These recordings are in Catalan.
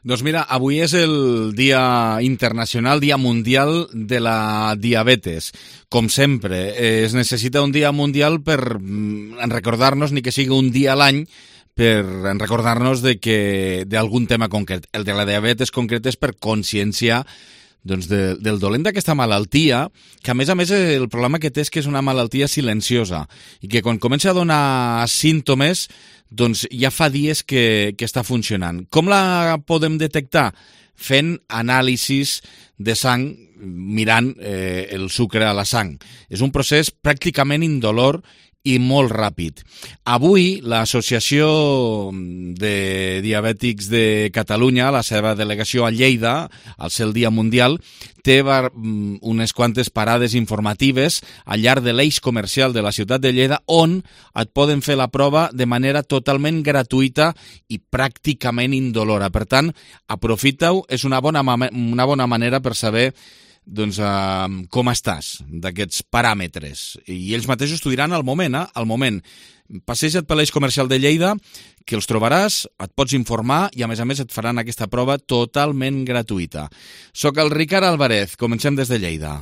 Doncs mira, avui és el Dia Internacional, Dia Mundial de la Diabetes. Com sempre, es necessita un dia mundial per recordar-nos, ni que sigui un dia a l'any, per recordar-nos d'algun tema concret. El de la diabetes concret és per conscienciar del dolent d'aquesta malaltia, que a més el problema que té és que és una malaltia silenciosa i que quan comença a donar símptomes doncs ja fa dies que està funcionant. Com la podem detectar? Fent anàlisis de sang, mirant el sucre a la sang. És un procés pràcticament indolor i molt ràpid. Avui, l'Associació de Diabètics de Catalunya, la seva delegació a Lleida, al ser el Dia Mundial, té unes quantes parades informatives al llarg de l'eix comercial de la ciutat de Lleida on et poden fer la prova de manera totalment gratuïta i pràcticament indolora. Per tant, aprofita-ho, és una bona manera per saber com estàs d'aquests paràmetres. I ells mateixos t'ho diran al moment. Al moment. Passeja't per l'eix comercial de Lleida, que els trobaràs, et pots informar i a més et faran aquesta prova totalment gratuïta. Soc el Ricard Álvarez, comencem des de Lleida.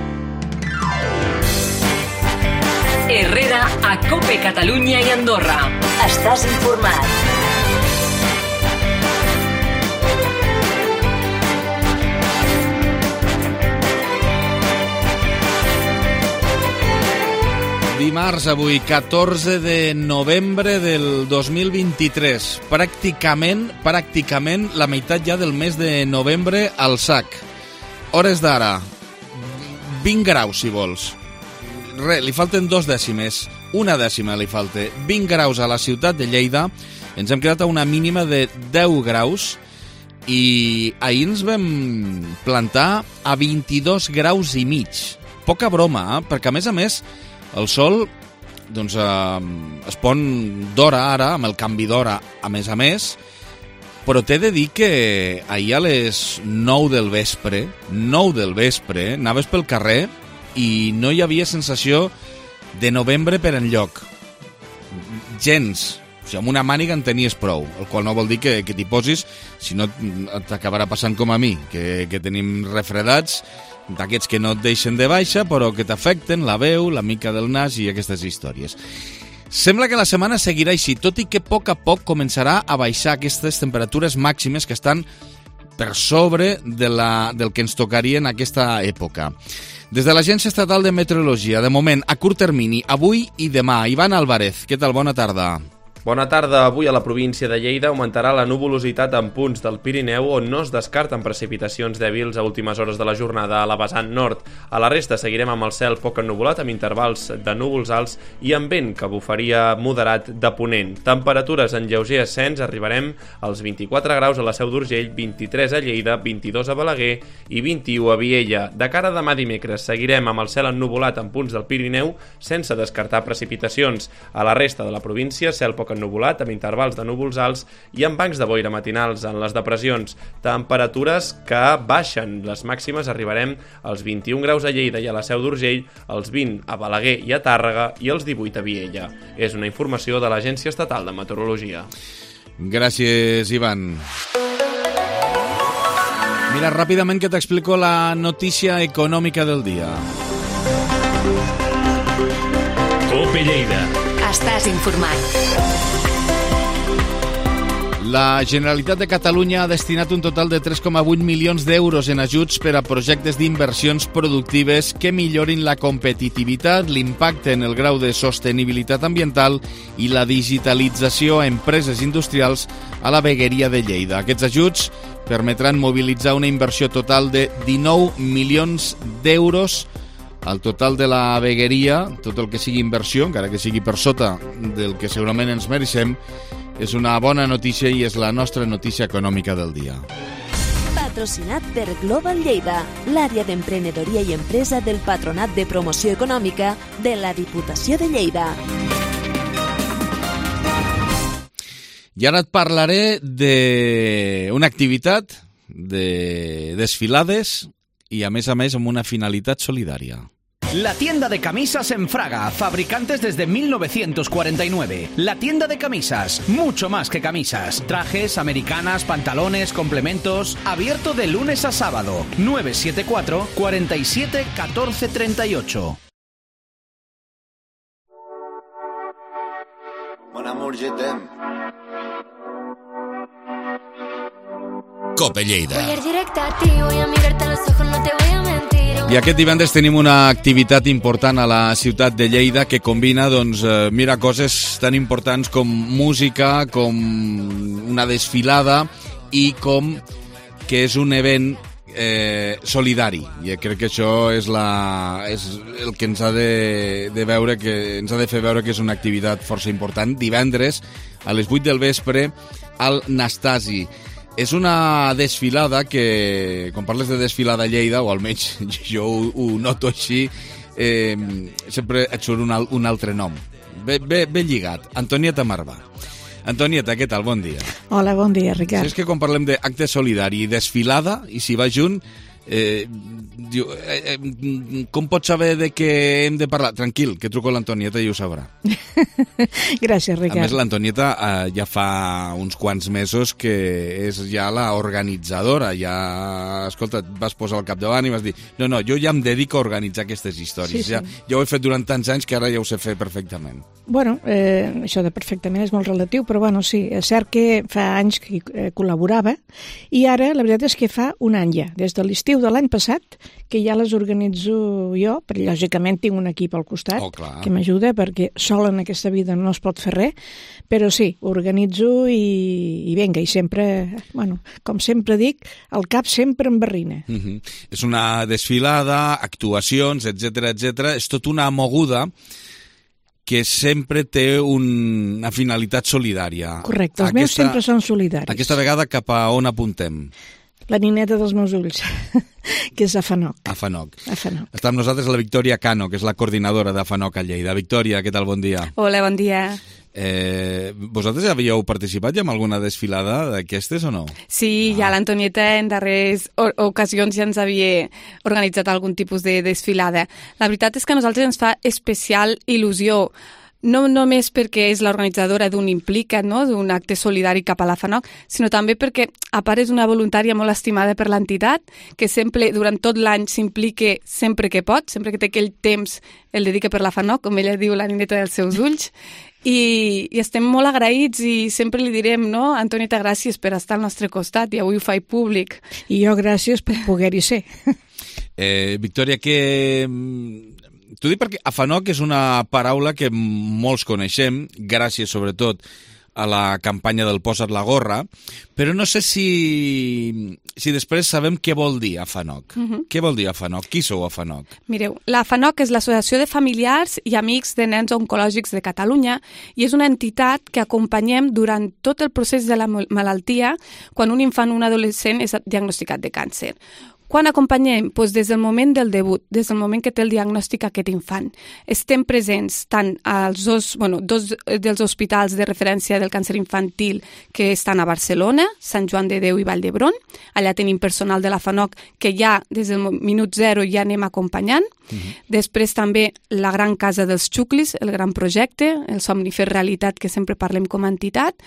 Herrera a COPE Catalunya i Andorra. Estàs informat. Dimarts, avui, 14 de novembre del 2023. Pràcticament la meitat ja del mes de novembre al sac. Hores d'ara, 20 graus, si vols. Li falten 2 dècimes. Una dècima li falta. 20 graus a la ciutat de Lleida. Ens hem quedat a una mínima de 10 graus i ahir ens vam plantar a 22 graus i mig. Poca broma, perquè a més el sol es pon d'hora ara, amb el canvi d'hora a més, però t'he de dir que ahir a les 9 del vespre, anaves pel carrer i no hi havia sensació de novembre per enlloc. Gens. O sigui, amb una màniga en tenies prou, el qual no vol dir que t'hi posis, si no t'acabarà passant com a mi, que tenim refredats, d'aquests que no et deixen de baixa, però que t'afecten la veu, la mica del nas i aquestes històries. Sembla que la setmana seguirà així, tot i que a poc començarà a baixar aquestes temperatures màximes que estan per sobre del que ens tocaria en aquesta època. Des de l'Agència Estatal de Meteorologia, de moment, a curt termini, avui i demà. Ivan Álvarez, què tal? Bona tarda. Bona tarda. Avui a la província de Lleida augmentarà la nuvolositat en punts del Pirineu on no es descarten precipitacions dèbils a últimes hores de la jornada a la vessant nord. A la resta seguirem amb el cel poc ennuvolat amb intervals de núvols alts i amb vent que bufaria moderat de ponent. Temperatures en lleuger ascens, arribarem als 24 graus a la Seu d'Urgell, 23 a Lleida, 22 a Balaguer i 21 a Viella. De cara a demà dimecres seguirem amb el cel ennuvolat en punts del Pirineu sense descartar precipitacions. A la resta de la província, cel poc ennuvolat amb intervals de núvols alts i amb bancs de boira matinals en les depressions. Temperatures que baixen. Les màximes arribarem als 21 graus a Lleida i a la Seu d'Urgell, als 20 a Balaguer i a Tàrrega i als 18 a Viella. És una informació de l'Agència Estatal de Meteorologia. Gràcies, Ivan. Mira, ràpidament que t'explico la notícia econòmica del dia. COPE Lleida. Estàs informat. La Generalitat de Catalunya ha destinat un total de 3,8 milions d'euros en ajuts per a projectes d'inversions productives que millorin la competitivitat, l'impacte en el grau de sostenibilitat ambiental i la digitalització a empreses industrials a la vegueria de Lleida. Aquests ajuts permetran mobilitzar una inversió total de 19 milions d'euros al total de la vegueria. Tot el que sigui inversió, encara que sigui per sota del que segurament ens mereixem, és una bona notícia i és la nostra notícia econòmica del dia. Patrocinat per Global Lleida, l'àrea d'emprenedoria i empresa del Patronat de Promoció Econòmica de la Diputació de Lleida. I ara et parlaré d'una activitat de desfilades i, a més, amb una finalitat solidària. La tienda de camisas en Fraga, fabricantes desde 1949. La tienda de camisas, mucho más que camisas. Trajes, americanas, pantalones, complementos. Abierto de lunes a sábado. 974 47 14 38. Mon amour, je t'aime. Cope Lleida. Voy a ir directa a ti, voy a mirarte a los ojos, no te voy a mentir. I aquest divendres tenim una activitat important a la ciutat de Lleida que combina, mira, coses tan importants com música, com una desfilada i com que és un event solidari. I crec que això és el que ens ha de veure, que ens ha de fer veure que és una activitat força important. Divendres, a les 8 del vespre, al Nastasi. És una desfilada que, quan parles de desfilada a Lleida, o almenys jo ho noto així, sempre et surt un altre nom. Ben lligat. Antonieta Marvà. Antonieta, què tal? Bon dia. Hola, bon dia, Ricard. És que quan parlem d'acte solidari i desfilada, i si va junt, com pots saber de què hem de parlar? Tranquil, que truco a l'Antonieta i ho sabrà. Gràcies, Ricard. A més, l'Antonieta ja fa uns quants mesos que és ja la organitzadora. Ja, escolta, et vas posar al capdavant i vas dir no, jo ja em dedico a organitzar aquestes històries. Sí. Ja ho he fet durant tants anys que ara ja ho sé fer perfectament. Bueno, això de perfectament és molt relatiu, però bueno, sí, és cert que fa anys que col·laborava i ara la veritat és que fa un any ja, des de l'estiu de l'any passat, que ja les organitzo jo, però lògicament tinc un equip al costat que m'ajuda, perquè sol en aquesta vida no es pot fer res, però sí, organitzo i vinga, i sempre, bueno, com sempre dic, el cap sempre em barrina. És una desfilada, actuacions, etc. És tot una moguda que sempre té una finalitat solidària. Correcte, els meus sempre són solidaris. Aquesta vegada cap a on apuntem? La nineta dels meus ulls, que és a Fanoc. A Fanoc. Està amb nosaltres la Victòria Cano, que és la coordinadora de Fanoc a Lleida. Victòria, què tal? Bon dia. Hola, bon dia. Vosaltres havíeu participat ja en alguna desfilada d'aquestes o no? Sí, ja l'Antonieta en darreres ocasions ja ens havia organitzat algun tipus de desfilada. La veritat és que a nosaltres ens fa especial il·lusió, no només perquè és l'organitzadora d'un Implica't, no? D'un acte solidari cap a la Fanoc, sinó també perquè, a part, és una voluntària molt estimada per l'entitat, que sempre, durant tot l'any, s'implica sempre que pot, sempre que té aquell temps el dedica per la Fanoc, com ella diu, la nineta dels seus ulls, i estem molt agraïts i sempre li direm, no, Antonieta, gràcies per estar al nostre costat i avui ho faig públic. I jo gràcies per poder-hi ser. Victòria, que... T'ho dic perquè Afanoc és una paraula que molts coneixem, gràcies sobretot a la campanya del Posa't la gorra, però no sé si després sabem què vol dir Afanoc. Què vol dir Afanoc? Qui sou Afanoc? Mireu, la Afanoc és l'Associació de Familiars i Amics de Nens Oncològics de Catalunya i és una entitat que acompanyem durant tot el procés de la malaltia quan un infant o un adolescent és diagnosticat de càncer. Quan acompanyem? Doncs des del moment del debut, des del moment que té el diagnòstic aquest infant. Estem presents tant als dos dels hospitals de referència del càncer infantil que estan a Barcelona, Sant Joan de Déu i Vall d'Hebron. Allà tenim personal de la Fanoc que ja des del minut zero ja anem acompanyant. Després també la gran casa dels xuclis, el gran projecte, el somni fer realitat que sempre parlem com a entitat.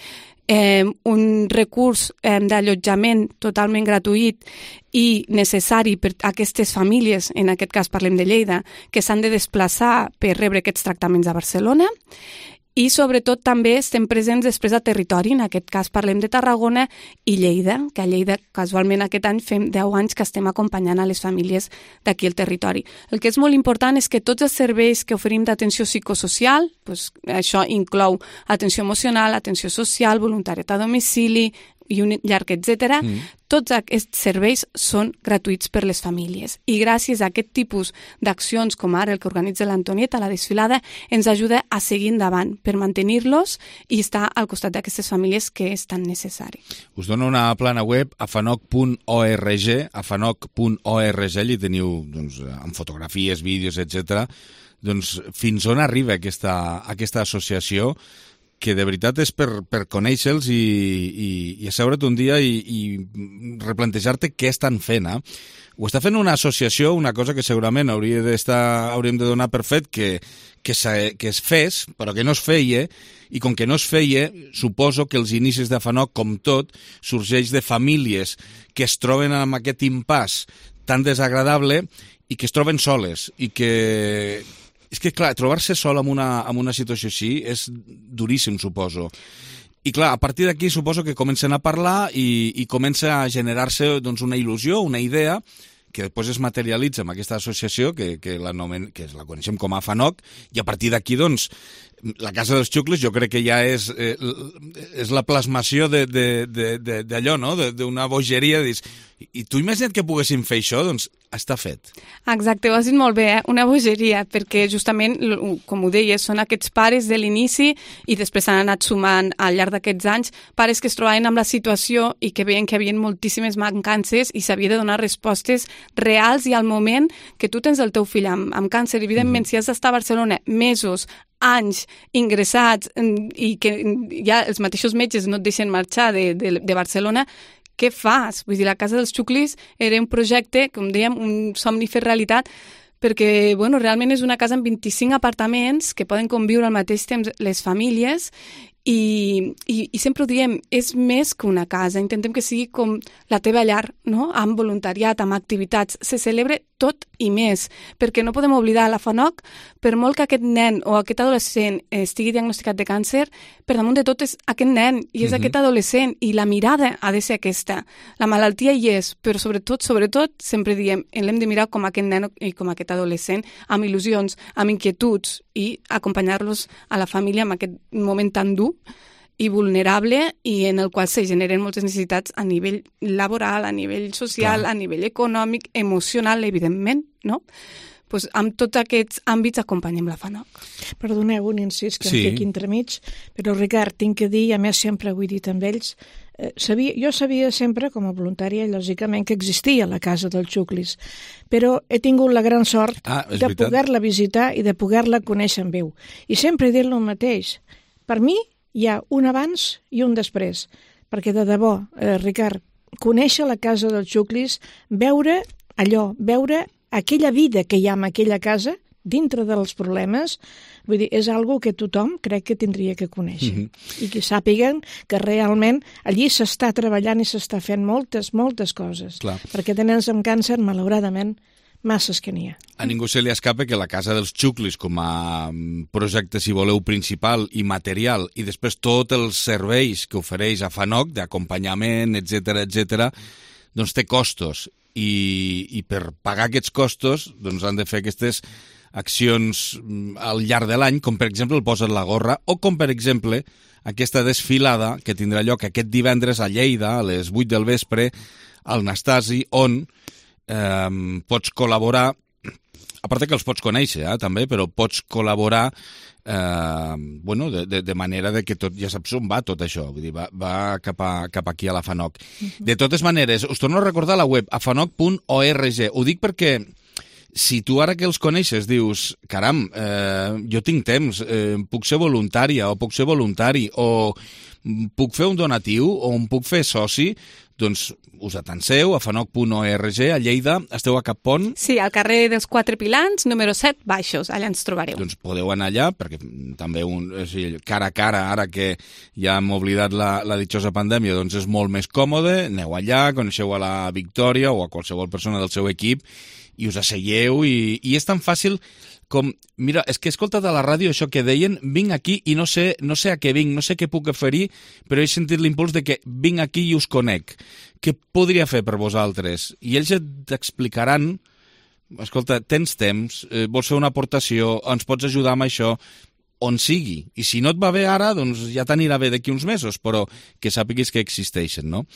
Un recurs d'allotjament totalment gratuït i necessari per a aquestes famílies, en aquest cas parlem de Lleida, que s'han de desplaçar per rebre aquests tractaments a Barcelona. I sobretot també estem presents després a territori, en aquest cas parlem de Tarragona i Lleida, que a Lleida casualment aquest any fem 10 anys que estem acompanyant a les famílies d'aquí al territori. El que és molt important és que tots els serveis que oferim d'atenció psicosocial, doncs això inclou atenció emocional, atenció social, voluntariat a domicili i un llarg, etc. Tots aquests serveis són gratuïts per les famílies. I gràcies a aquest tipus d'accions, com ara el que organitza l'Antonieta, la desfilada, ens ajuda a seguir endavant per mantenir-los i estar al costat d'aquestes famílies que és tan necessari. Us dono una plana web, afanoc.org, afanoc.org, allà teniu amb fotografies, vídeos, etc. Fins on arriba aquesta associació que de veritat és per conèixer-los i asseure't un dia i replantejar-te què estan fent. Ho està fent una associació, una cosa que segurament hauríem de donar per fet que es fes, però que no es feia, i com que no es feia, suposo que els inicis de FANOC, com tot, sorgeix de famílies que es troben amb aquest impàs tan desagradable i que es troben soles, i que... És que, clar, trobar-se sol en una situació així és duríssim, suposo. I, clar, a partir d'aquí suposo que comencen a parlar i comença a generar-se doncs, una il·lusió, una idea, que després es materialitza amb aquesta associació que la coneixem com a FANOC, i a partir d'aquí, doncs, la Casa dels Xuclis jo crec que ja és la plasmació d'allò, no?, d'una bogeria. I tu imagina't que poguéssim fer això? Doncs està fet. Exacte, ho has dit molt bé, una bogeria, perquè justament, com ho deies, són aquests pares de l'inici i després s'han anat sumant al llarg d'aquests anys, pares que es trobaven amb la situació i que veien que hi havia moltíssimes mancances i s'havia de donar respostes reals i al moment que tu tens el teu fill amb càncer. Evidentment, si has d'estar a Barcelona mesos, anys ingressats i que ja els mateixos metges no et deixen marxar de Barcelona, què fas? Vull dir, la Casa dels Xuclis era un projecte, com dèiem, un somni fer realitat, perquè bueno, realment és una casa amb 25 apartaments que poden conviure al mateix temps les famílies i sempre ho diem, és més que una casa, intentem que sigui com la teva llar, no? Amb voluntariat, amb activitats, se celebre tot i més, perquè no podem oblidar la FANOC, per molt que aquest nen o aquest adolescent estigui diagnosticat de càncer, per damunt de tot és aquest nen i és aquest adolescent, i la mirada ha de ser aquesta. La malaltia hi és, però sobretot, sempre diem, l'hem de mirar com aquest nen i com aquest adolescent, amb il·lusions, amb inquietuds, i acompanyar-los a la família en aquest moment tan dur i vulnerable i en el qual se generen moltes necessitats a nivell laboral, a nivell social, a nivell econòmic, emocional, evidentment, no? Pues amb tots aquests àmbits acompanyem la FANOC. Perdoneu un incís que em fiqui entremig, però Ricard, tinc que dir, i a més sempre ho he dit amb ells, jo sabia sempre, com a voluntària, lògicament, que existia la Casa dels Xuclis, però he tingut la gran sort de poder-la visitar i de poder-la conèixer en viu. I sempre he dit el mateix. Per mi hi ha un abans i un després, perquè de debò, Ricard, conèixer la Casa dels Xuclis, veure aquella vida que hi ha en aquella casa, dintre dels problemes, vull dir, és algo que tothom crec que tindria que conèixer. I que sàpiguen que realment allí s'està treballant i s'està fent moltes coses. Clar. Perquè de nens amb càncer, malauradament, masses que n'hi ha. A ningú se li escapa que la Casa dels Xuclis, com a projecte, si voleu, principal i material, i després tots els serveis que ofereix a FANOC, d'acompanyament, etc., doncs té costos. I per pagar aquests costos doncs han de fer aquestes accions al llarg de l'any, com per exemple el Posa't la gorra, o com per exemple aquesta desfilada que tindrà lloc aquest divendres a Lleida a les 8 del vespre al Nastasi, on pots col·laborar, a part que els pots conèixer també, però pots col·laborar de manera que tot, ja saps on va tot això, vull dir, va cap aquí a la FANOC. De totes maneres, us torno a recordar la web, afanoc.org. Ho dic perquè si tu ara que els coneixes dius, caram, jo tinc temps, puc ser voluntària o puc ser voluntari o puc fer un donatiu o em puc fer soci, doncs us atanseu a fanoc.org, a Lleida. Esteu a Cap Pont? Sí, al carrer dels Quatre Pilans, número 7, baixos, allà ens trobareu. Doncs podeu anar allà, perquè també cara a cara, ara que ja hem oblidat la ditjosa pandèmia, doncs és molt més còmode, aneu allà, coneixeu a la Victòria o a qualsevol persona del seu equip i us asseieu i és tan fàcil com, mira, és que he escoltat a la ràdio això que deien, vinc aquí i no sé a què vinc, no sé què puc oferir, però he sentit l'impuls de que vinc aquí i us conec. Què podria fer per vosaltres? I ells et explicaran, escolta, tens temps, vols fer una aportació, ens pots ajudar amb això, on sigui. I si no et va bé ara, doncs ja t'anirà bé d'aquí uns mesos, però que sàpiguis que existeixen, no?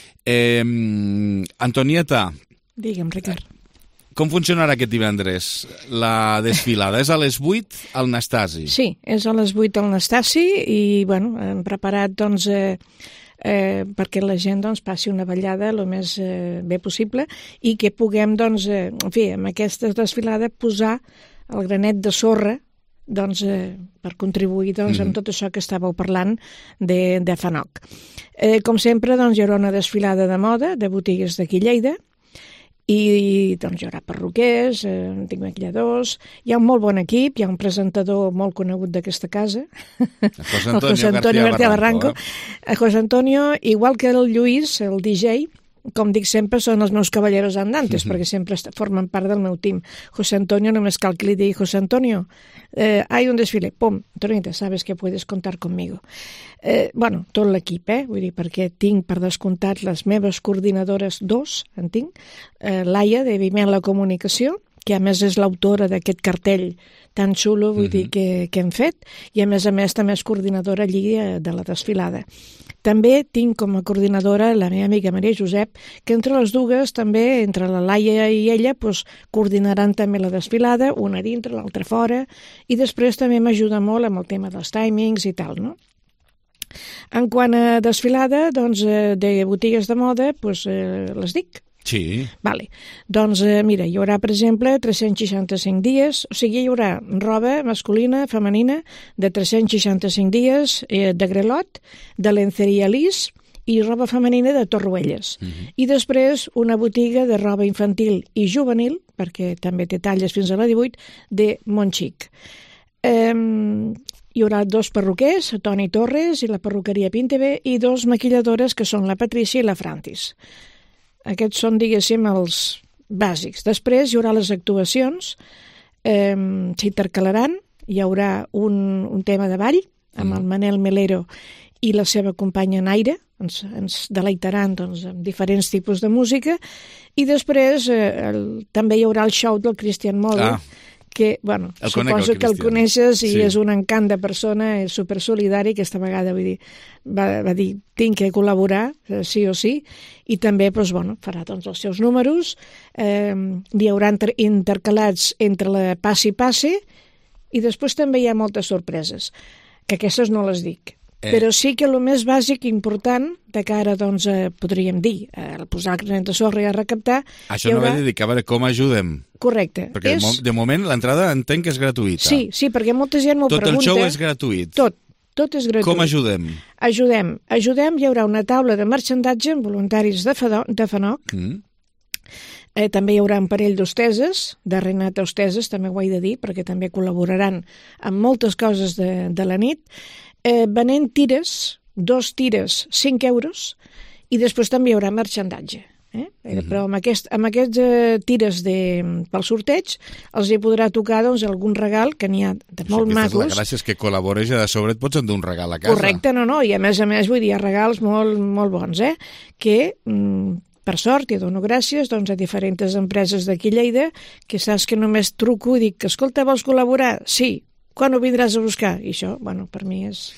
Antonieta. Digue'm, Ricard. Com funcionarà aquest divendres la desfilada? És a les 8 al Nastasi? Sí, és a les 8 al Nastasi i, bueno, hem preparat, doncs, perquè la gent, doncs, passi una ballada el més bé possible i que puguem, doncs, en fi, amb aquesta desfilada posar el granet de sorra per contribuir amb tot això que estàveu parlant de FANOC. Com sempre, hi haurà una desfilada de moda de botigues d'aquí a Lleida, i hi haurà perruquers, tinc maquilladors, hi ha un molt bon equip, hi ha un presentador molt conegut d'aquesta casa, el José Antonio García Barranco. El José Antonio, igual que el Lluís, el DJ, com dic sempre, són els meus caballeros andantes, perquè sempre formen part del meu team. José Antonio, només cal que li digui, José Antonio, hay un desfile, pum, Antonita, sabes que puedes contar conmigo. Tot l'equip, vull dir, perquè tinc per descomptat les meves coordinadores, en tinc, Laia, de Vimela Comunicació, que a més és l'autora d'aquest cartell tan xulo, vull dir, que hem fet, i a més també és coordinadora allí de la desfilada. També tinc com a coordinadora la meva amiga Maria Josep, que entre les dues també, entre la Laia i ella, coordinaran també la desfilada, una dintre, l'altra fora, i després també m'ajuda molt amb el tema dels timings i tal, no? En quant a desfilada, de botigues de moda, les dic? Sí. Vale. Mira, hi haurà, per exemple, 365 dies, o sigui, hi haurà roba masculina, femenina, de 365 dies de grelot, de lenceria lis i roba femenina de Torroelles. I després una botiga de roba infantil i juvenil, perquè també té talles fins a la 18, de Montxic. Hi haurà 2 perruquers, Toni Torres i la perruqueria Pintebe, i 2 maquilladores, que són la Patrícia i la Francis. Aquests són, diguéssim, els bàsics. Després hi haurà les actuacions, s'intercalaran, hi haurà un tema de ball, amb el Manel Melero i la seva companya Naira, ens deleitaran amb diferents tipus de música, i després també hi haurà el show del Christian Moller, que, suposo que el coneixes i és un encant de persona, és supersolidari, aquesta vegada, vull dir, va dir, tinc que col·laborar, sí o sí, i també, farà els seus números, hi haurà intercalats entre la passi, i després també hi ha moltes sorpreses, que aquestes no les dic. Però sí que el més bàsic i important de cara, podríem dir, a posar el granet de sorra i a recaptar... Això no va dir que a veure com ajudem. Correcte. Perquè de moment l'entrada entenc que és gratuïta. Sí, perquè molta gent m'ho pregunta. Tot el show és gratuït. Tot és gratuït. Com ajudem? Ajudem, hi haurà una taula de marxandatge amb voluntaris de FANOC. També hi haurà un parell d'hosteses, de Renata Hosteses, també ho he de dir, perquè també col·laboraran amb moltes coses de la nit, venent tires, 2 tires, 5 euros, i després també hi haurà marxandatge. Però amb aquests tires pel sorteig els hi podrà tocar algun regal, que n'hi ha de molt macos. La gràcia és que col·labores i de sobre et pots endur un regal a casa. Correcte, i a més, vull dir, regals molt, molt bons, que... Per sort, i dono gràcies a diferents empreses d'aquí a Lleida, que saps que només truco i dic, escolta, vols col·laborar? Sí. Quan ho vindràs a buscar? I això, per mi és...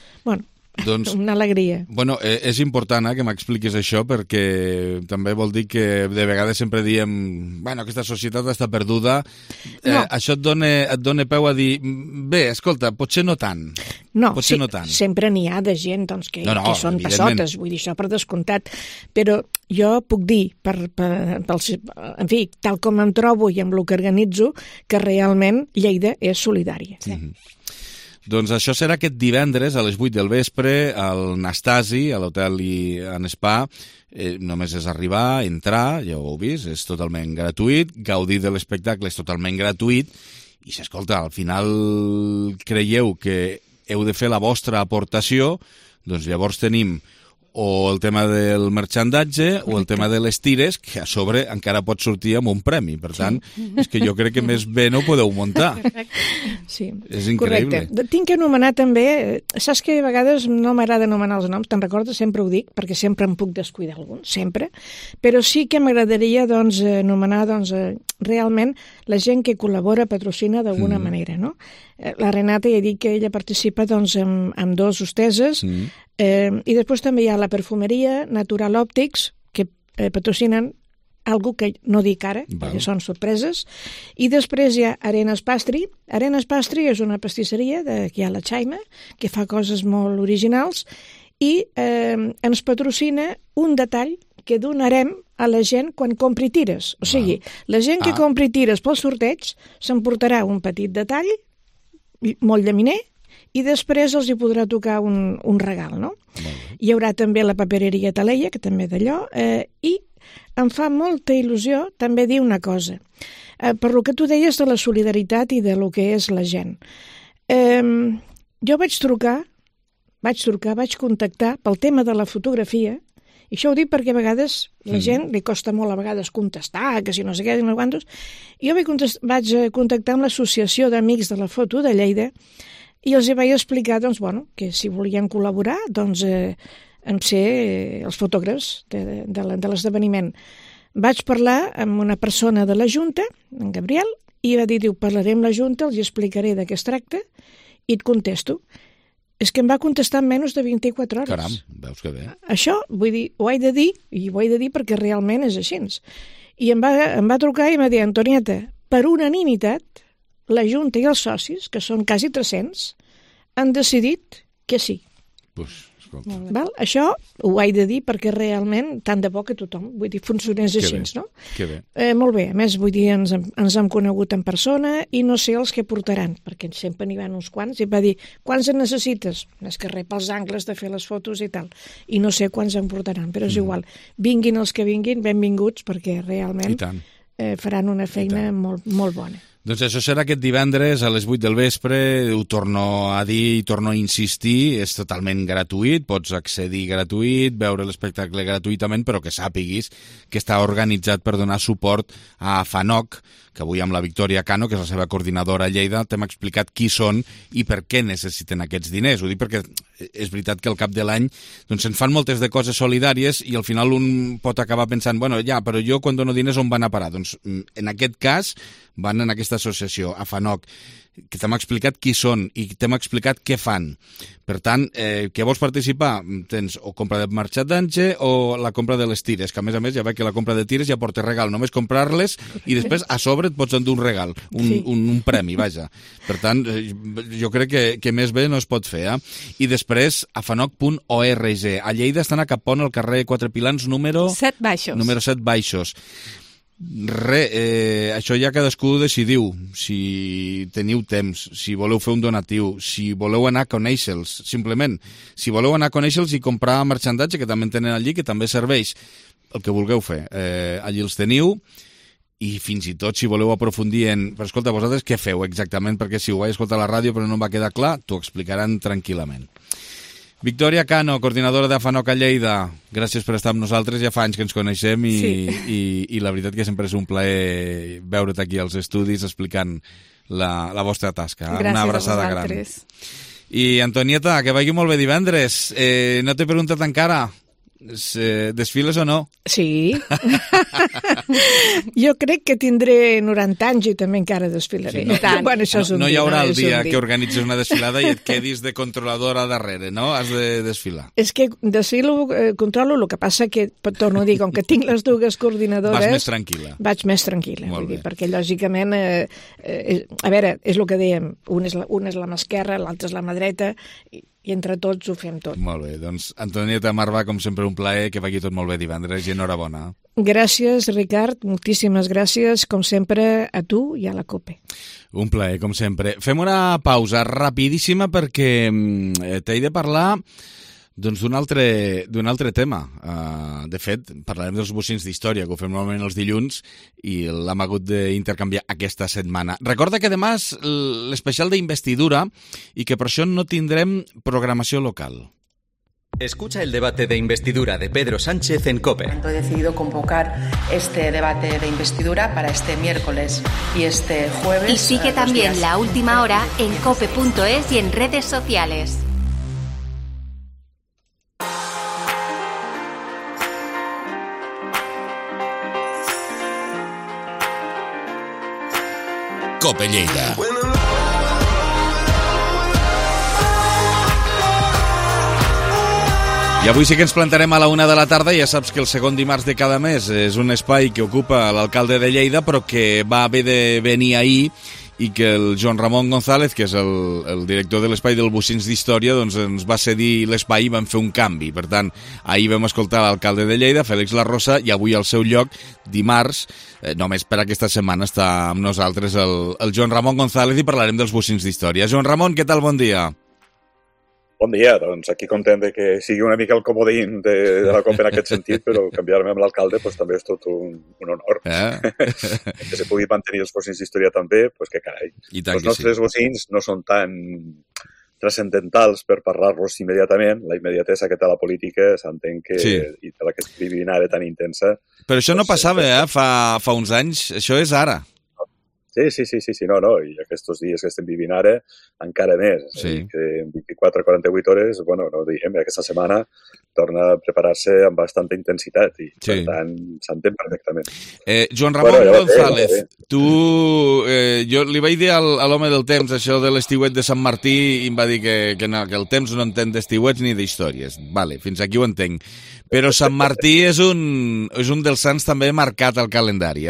una alegria. És important que m'expliquis això, perquè també vol dir que de vegades sempre diem aquesta societat està perduda. Això et dona peu a dir bé, escolta, potser no tant. No, sempre n'hi ha de gent que són passotes, vull dir això per descomptat, però jo puc dir, en fi, tal com em trobo i amb el que organitzo, que realment Lleida és solidària. Doncs això serà aquest divendres a les 8 del vespre al Nastasi, a l'hotel i en Spa. Només és arribar, entrar, ja ho heu vist, és totalment gratuït, gaudir de l'espectacle és totalment gratuït, i si, escolta, al final creieu que heu de fer la vostra aportació, doncs llavors tenim o el tema del merchandatge o el tema de les tires, que a sobre encara pot sortir amb un premi. Per tant, és que jo crec que més bé no ho podeu muntar. Sí, és increïble. Correcte. Tinc que anomenar també... Saps que a vegades no m'agrada anomenar els noms, te'n recordes? Sempre ho dic, perquè sempre em puc descuidar algun, sempre. Però sí que m'agradaria anomenar realment la gent que col·labora, patrocina d'alguna manera, no? La Renata ja he dit que ella participa amb 2 hosteses, i després també hi ha la perfumeria Natural Optics, que patrocinen algo que no dic ara, perquè són sorpreses, i després hi ha Arenas Pastry. Arenas Pastry és una pastisseria que hi ha a la Xaima, que fa coses molt originals, i ens patrocina un detall que donarem a la gent quan compri tires. O sigui, la gent que compri tires pel sorteig s'emportarà un petit detall molt llaminer, i després els hi podrà tocar un regal, no? Hi haurà també la papereria Taleia, que també d'allò, i em fa molta il·lusió també dir una cosa. Per lo que tu deies de la solidaritat i de lo que és la gent. Jo vaig contactar pel tema de la fotografia, i això ho dic perquè a vegades la gent li costa molt a vegades contestar, que si no sé què, no quantos. Jo vaig contactar amb l'Associació d'Amics de la Foto de Lleida i els vaig explicar que si volien col·laborar en ser els fotògrafs de l'esdeveniment. Vaig parlar amb una persona de la Junta, en Gabriel, i va dir, parlaré amb la Junta, els explicaré de què es tracta i et contesto. És que em va contestar en menys de 24 hores. Caram, veus que bé. Això, vull dir, ho he de dir perquè realment és així. I em va trucar i em va dir, Antonieta, per unanimitat, la Junta i els socis, que són quasi 300, han decidit que sí. Pues, escolta. Val? Això ho he de dir perquè realment, tant de bo que tothom, vull dir, funcionés així, no? Que bé. Molt bé, a més, vull dir, ens hem conegut en persona i no sé els que portaran, perquè sempre n'hi van uns quants, i va dir, quants en necessites? És que rep els angles de fer les fotos i tal, i no sé quants en portaran, però és igual. Vinguin els que vinguin, benvinguts, perquè realment faran una feina molt, molt bona. Doncs això serà aquest divendres a les 8 del vespre, ho torno a dir i torno a insistir, és totalment gratuït, pots accedir gratuït, veure l'espectacle gratuïtament, però que sàpiguis que està organitzat per donar suport a FANOC, que avui amb la Victòria Cano, que és la seva coordinadora a Lleida, t'hem explicat qui són i per què necessiten aquests diners. Ho dic perquè és veritat que al cap de l'any doncs se'n fan moltes de coses solidàries i al final un pot acabar pensant, bueno, ja, però jo quan dono diners on van a parar? Doncs en aquest cas van en aquesta associació, a FANOC, que t'hem explicat qui són i t'hem explicat què fan. Per tant, que vols participar? Tens o compra de marxandatge o la compra de les tires, que a més ja veig que la compra de tires ja porta regal, només comprar-les i després a sobre et pots endur un regal, un premi, vaja. Per tant, jo crec que més bé no es pot fer. I després, a fanoc.org. A Lleida estan a Cap Pont, al carrer Quatre Pilans, número 7 baixos. Número 7 baixos. Això ja cadascú decidiu, si teniu temps, si voleu fer un donatiu, si voleu anar a conèixer-los, simplement. Si voleu anar a conèixer-los i comprar marxandatge, que també en tenen allí, que també serveix, el que vulgueu fer. Allí els teniu, i fins i tot si voleu aprofundir en... Però escolta, vosaltres què feu exactament? Perquè si ho vaig escoltar a la ràdio però no em va quedar clar, t'ho explicaran tranquil·lament. Victòria Cano, coordinadora de FANOC a Lleida, gràcies per estar amb nosaltres, ja fa anys que ens coneixem i la veritat que sempre és un plaer veure't aquí als estudis explicant la vostra tasca. Gràcies. Una abraçada gran. I Antonieta, que vagi molt bé divendres. No t'he preguntat encara, desfiles o no? Sí. Jo crec que tindré 90 anys i també encara desfilaré. Sí, bueno, això és un no hi haurà el dia que dia. organitzes una desfilada i et quedis de controladora darrere, no? Has de desfilar. És que desfilo, controlo, el que passa que, torno a dir, com que tinc les dues coordinadores... Vas més tranquil·la. Vaig més tranquil·la, vull dir, perquè lògicament, a veure, és el que dèiem, una és la mà esquerra, l'altra és la mà dreta, i entre tots ho fem tot. Molt bé, doncs Antonieta Marvà, com sempre un plaer, que vagi tot molt bé divendres i enhorabona. Gràcies, Ricard, moltíssimes gràcies, com sempre, a tu i a la COPE. Un plaer, com sempre. Fem una pausa rapidíssima perquè t'he de parlar d'un altre tema. De fet, parlarem dels bocins d'història, que ho fem normalment els dilluns i l'hem hagut d'intercanviar aquesta setmana. Recorda que demà és l'especial d'investidura i que per això no tindrem programació local. Escucha el debate de investidura de Pedro Sánchez en COPE. He decidido convocar este debate de investidura para este miércoles y este jueves. Y sigue también La Última Hora en cope.es y en redes sociales. COPE Lleida. I avui sí que ens plantarem a la 1 de la tarda. Ja saps que el segon dimarts de cada mes és un espai que ocupa l'alcalde de Lleida, però que va haver de venir ahir i que el Joan Ramon González, que és el director de l'Espai del Bocins d'Història, doncs ens va cedir l'espai i vam fer un canvi. Per tant, ahir vam escoltar l'alcalde de Lleida, Félix Larrosa, i avui al seu lloc, dimarts, només per aquesta setmana està amb nosaltres el Joan Ramon González i parlarem dels Bocins d'Història. Joan Ramon, què tal? Bon dia. Bon dia, doncs aquí content de que sigui una mica el comodín de la COP en aquest sentit, però canviar-me amb l'alcalde pues, també és tot un honor. Que se pugui mantenir els bocins d'història també, pues que carai. Els nostres bocins no són tan transcendentals per parlar-los immediatament. La immediatesa que té la política s'entén que i la que estic vivint ara tan intensa. Però això no passava, fa uns anys. Això és ara. Sí, no, i aquests dies que estem vivint ara, encara més. Sí. Que en 24-48 hores, bueno, no diguem, aquesta setmana torna a preparar-se amb bastanta intensitat i, per tant, s'entén perfectament. Joan Ramon González, jo li vaig dir a l'home del temps això de l'estiuet de Sant Martí i em va dir que el temps no entén d'estiuets ni d'històries. Vale, fins aquí ho entenc. Però Sant Martí és un dels sants també marcat al calendari,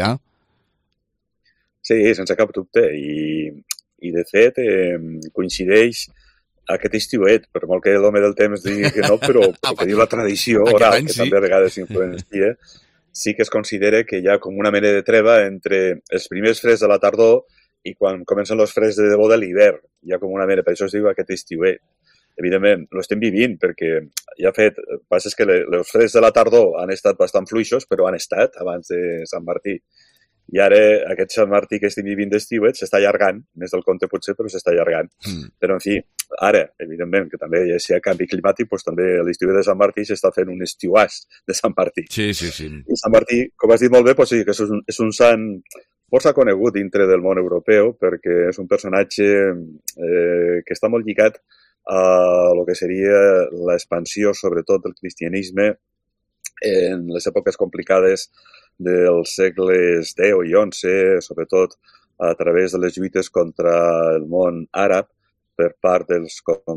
Sí, sense cap dubte, i de fet coincideix aquest estiuet, per molt que l'home del temps digui que no, però que diu la tradició oral, que també a vegades influencia, sí que es considera que hi ha com una mena de treva entre els primers freds de la tardor i quan comencen els freds de debò de l'hivern. Hi ha com una mena, per això es diu aquest estiuet. Evidentment, lo estem vivint perquè ja fet, passa que els freds de la tardor han estat bastant fluixos, però han estat abans de Sant Martí. I ara aquest Sant Martí que estem vivint d'estiuet s'està allargant, més del compte potser, però s'està allargant. Però, en fi, ara, evidentment, que també si hi ha canvi climàtic, doncs també l'estiuet de Sant Martí s'està fent un estiuàs de Sant Martí. Sí. I Sant Martí, com has dit molt bé, doncs sí, que és un sant força conegut dintre del món europeu perquè és un personatge que està molt lligat a el que seria l'expansió, sobretot, del cristianisme en les èpoques complicades dels segles X i XI, sobretot a través de les lluites contra el món àrab per part de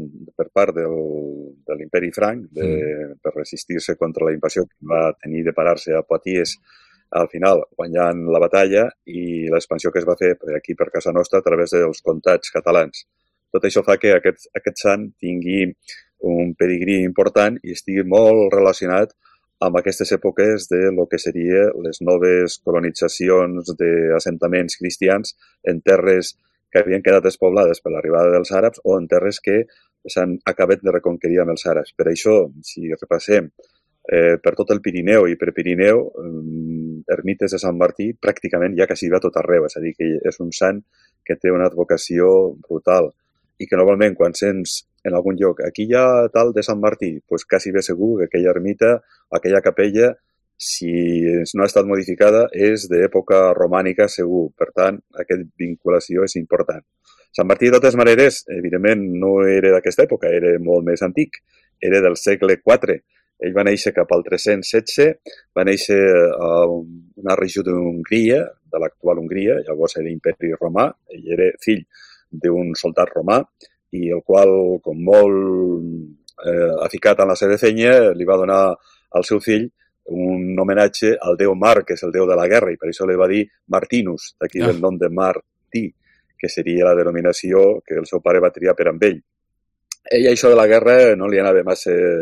l'imperi franc, per resistir-se contra la invasió que va tenir de parar-se a Poitiers al final guanyant la batalla i l'expansió que es va fer per aquí per casa nostra a través dels comtats catalans. Tot això fa que aquest sant tingui un pedigrí important i estigui molt relacionat amb aquestes èpoques de lo que seria les noves colonitzacions d'assentaments cristians en terres que havien quedat despoblades per l'arribada dels àrabs o en terres que s'han acabat de reconquerir amb els àrabs. Per això, si repassem per tot el Pirineu i per Pirineu, ermites de Sant Martí pràcticament ja quasi va tot arreu. És a dir, que és un sant que té una advocació brutal i que normalment quan sents en algun lloc, aquí hi ha tal de Sant Martí, doncs quasi bé segur que aquella ermita, aquella capella, si no ha estat modificada, és d'època romànica segur. Per tant, aquesta vinculació és important. Sant Martí, de totes maneres, evidentment no era d'aquesta època, era molt més antic, era del segle IV. Ell va néixer cap al 316, va néixer a una regió d'Hongria, de l'actual Hongria, llavors era l'imperi romà, ell era fill d'un soldat romà, i el qual, com molt aficat en la seva feina, li va donar al seu fill un homenatge al déu Mar, que és el déu de la guerra, i per això li va dir Martinus, d'aquí el nom de Martí, que seria la denominació que el seu pare va triar per amb ell. Ell això de la guerra no li agradava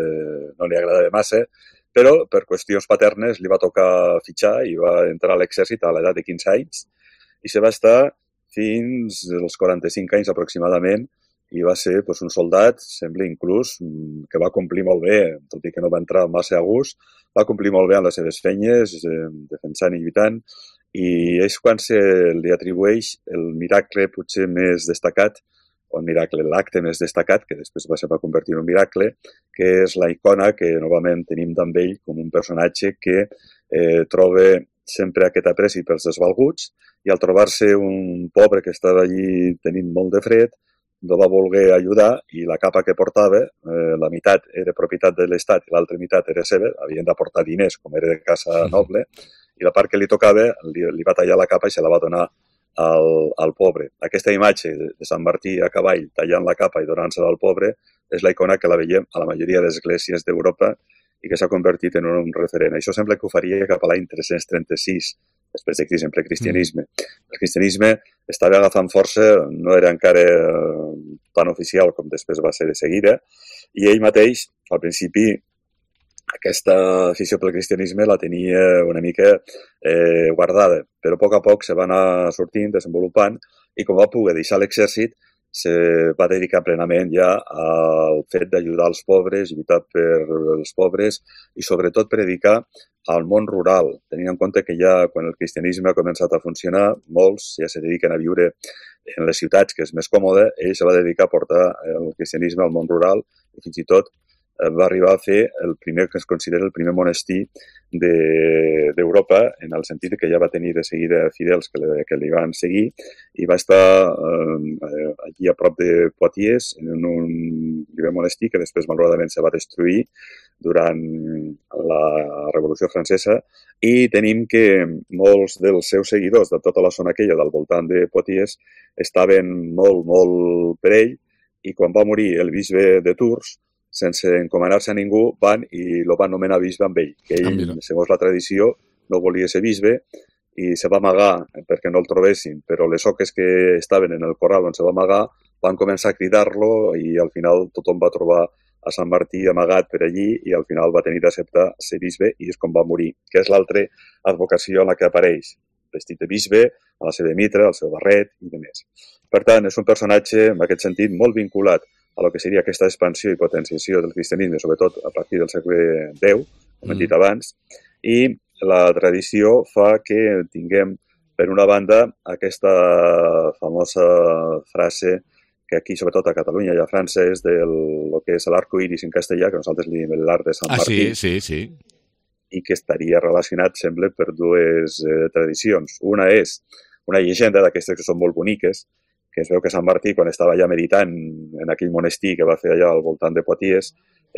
massa, però per qüestions paternes li va tocar fitxar i va entrar a l'exèrcit a l'edat de 15 anys i se va estar fins als 45 anys aproximadament i va ser un soldat, sembla inclús, que va complir molt bé, tot i que no va entrar massa a gust, va complir molt bé amb les seves feines, defensant i lluitant, i és quan se li atribueix el miracle potser més destacat, o el miracle, l'acte més destacat, que després va convertir en un miracle, que és la icona que novament tenim amb ell com un personatge que troba sempre aquest apreci pels desvalguts i al trobar-se un pobre que estava allí tenint molt de fred, no va voler ajudar i la capa que portava, la meitat era propietat de l'Estat i l'altra meitat era seva, havien d'aportar diners com era de casa noble, i la part que li tocava li va tallar la capa i se la va donar al pobre. Aquesta imatge de Sant Martí a cavall tallant la capa i donant-se-la al pobre és la icona que la veiem a la majoria d'esglésies d'Europa i que s'ha convertit en un referent. Això sembla que ho faria cap a l'any 336 després de sempre cristianisme. El cristianisme estava agafant força, no era encara tan oficial com després va ser de seguida, i ell mateix, al principi, aquesta afició pel cristianisme la tenia una mica guardada, però a poc se va anar sortint, desenvolupant, i com va poder deixar l'exèrcit, se va dedicar plenament ja al fet d'ajudar els pobres, lluitar per els pobres i sobretot predicar al món rural, tenint en compte que ja quan el cristianisme ha començat a funcionar, molts ja se dediquen a viure en les ciutats, que és més còmode, ell se va dedicar a portar el cristianisme al món rural i fins i tot va arribar a fer el primer que es considera el primer monestir d'Europa, en el sentit que ja va tenir de seguida fidels que li van seguir i va estar allí a prop de Poitiers en un primer monestir que després malauradament se va destruir durant la Revolució Francesa i tenim que molts dels seus seguidors de tota la zona aquella del voltant de Poitiers estaven molt per ell i quan va morir el bisbe de Tours sense encomanar-se a ningú, van i lo van nomenar bisbe amb ell, que ell, segons la tradició, no volia ser bisbe i se va amagar perquè no el trobessin, però les oques que estaven en el corral on se va amagar van començar a cridar-lo i al final tothom va trobar a Sant Martí amagat per allí i al final va tenir d'acceptar ser bisbe i és com va morir, que és l'altra advocació en la que apareix, vestit de bisbe, a la seva mitra, al seu barret i demés. Per tant, és un personatge, en aquest sentit, molt vinculat a lo que seria aquesta expansió i potenciació del cristianisme, sobretot a partir del segle X, com hem dit abans, i la tradició fa que tinguem, per una banda, aquesta famosa frase que aquí, sobretot a Catalunya i a França, és del que és l'arco iris en castellà, que nosaltres li diem l'arc de Sant Martí. Sí. I que estaria relacionat, sembla, per dues tradicions. Una és una llegenda d'aquestes que són molt boniques, que es veu que Sant Martí, quan estava allà meditant en aquell monestir que va fer allà al voltant de Poitiers,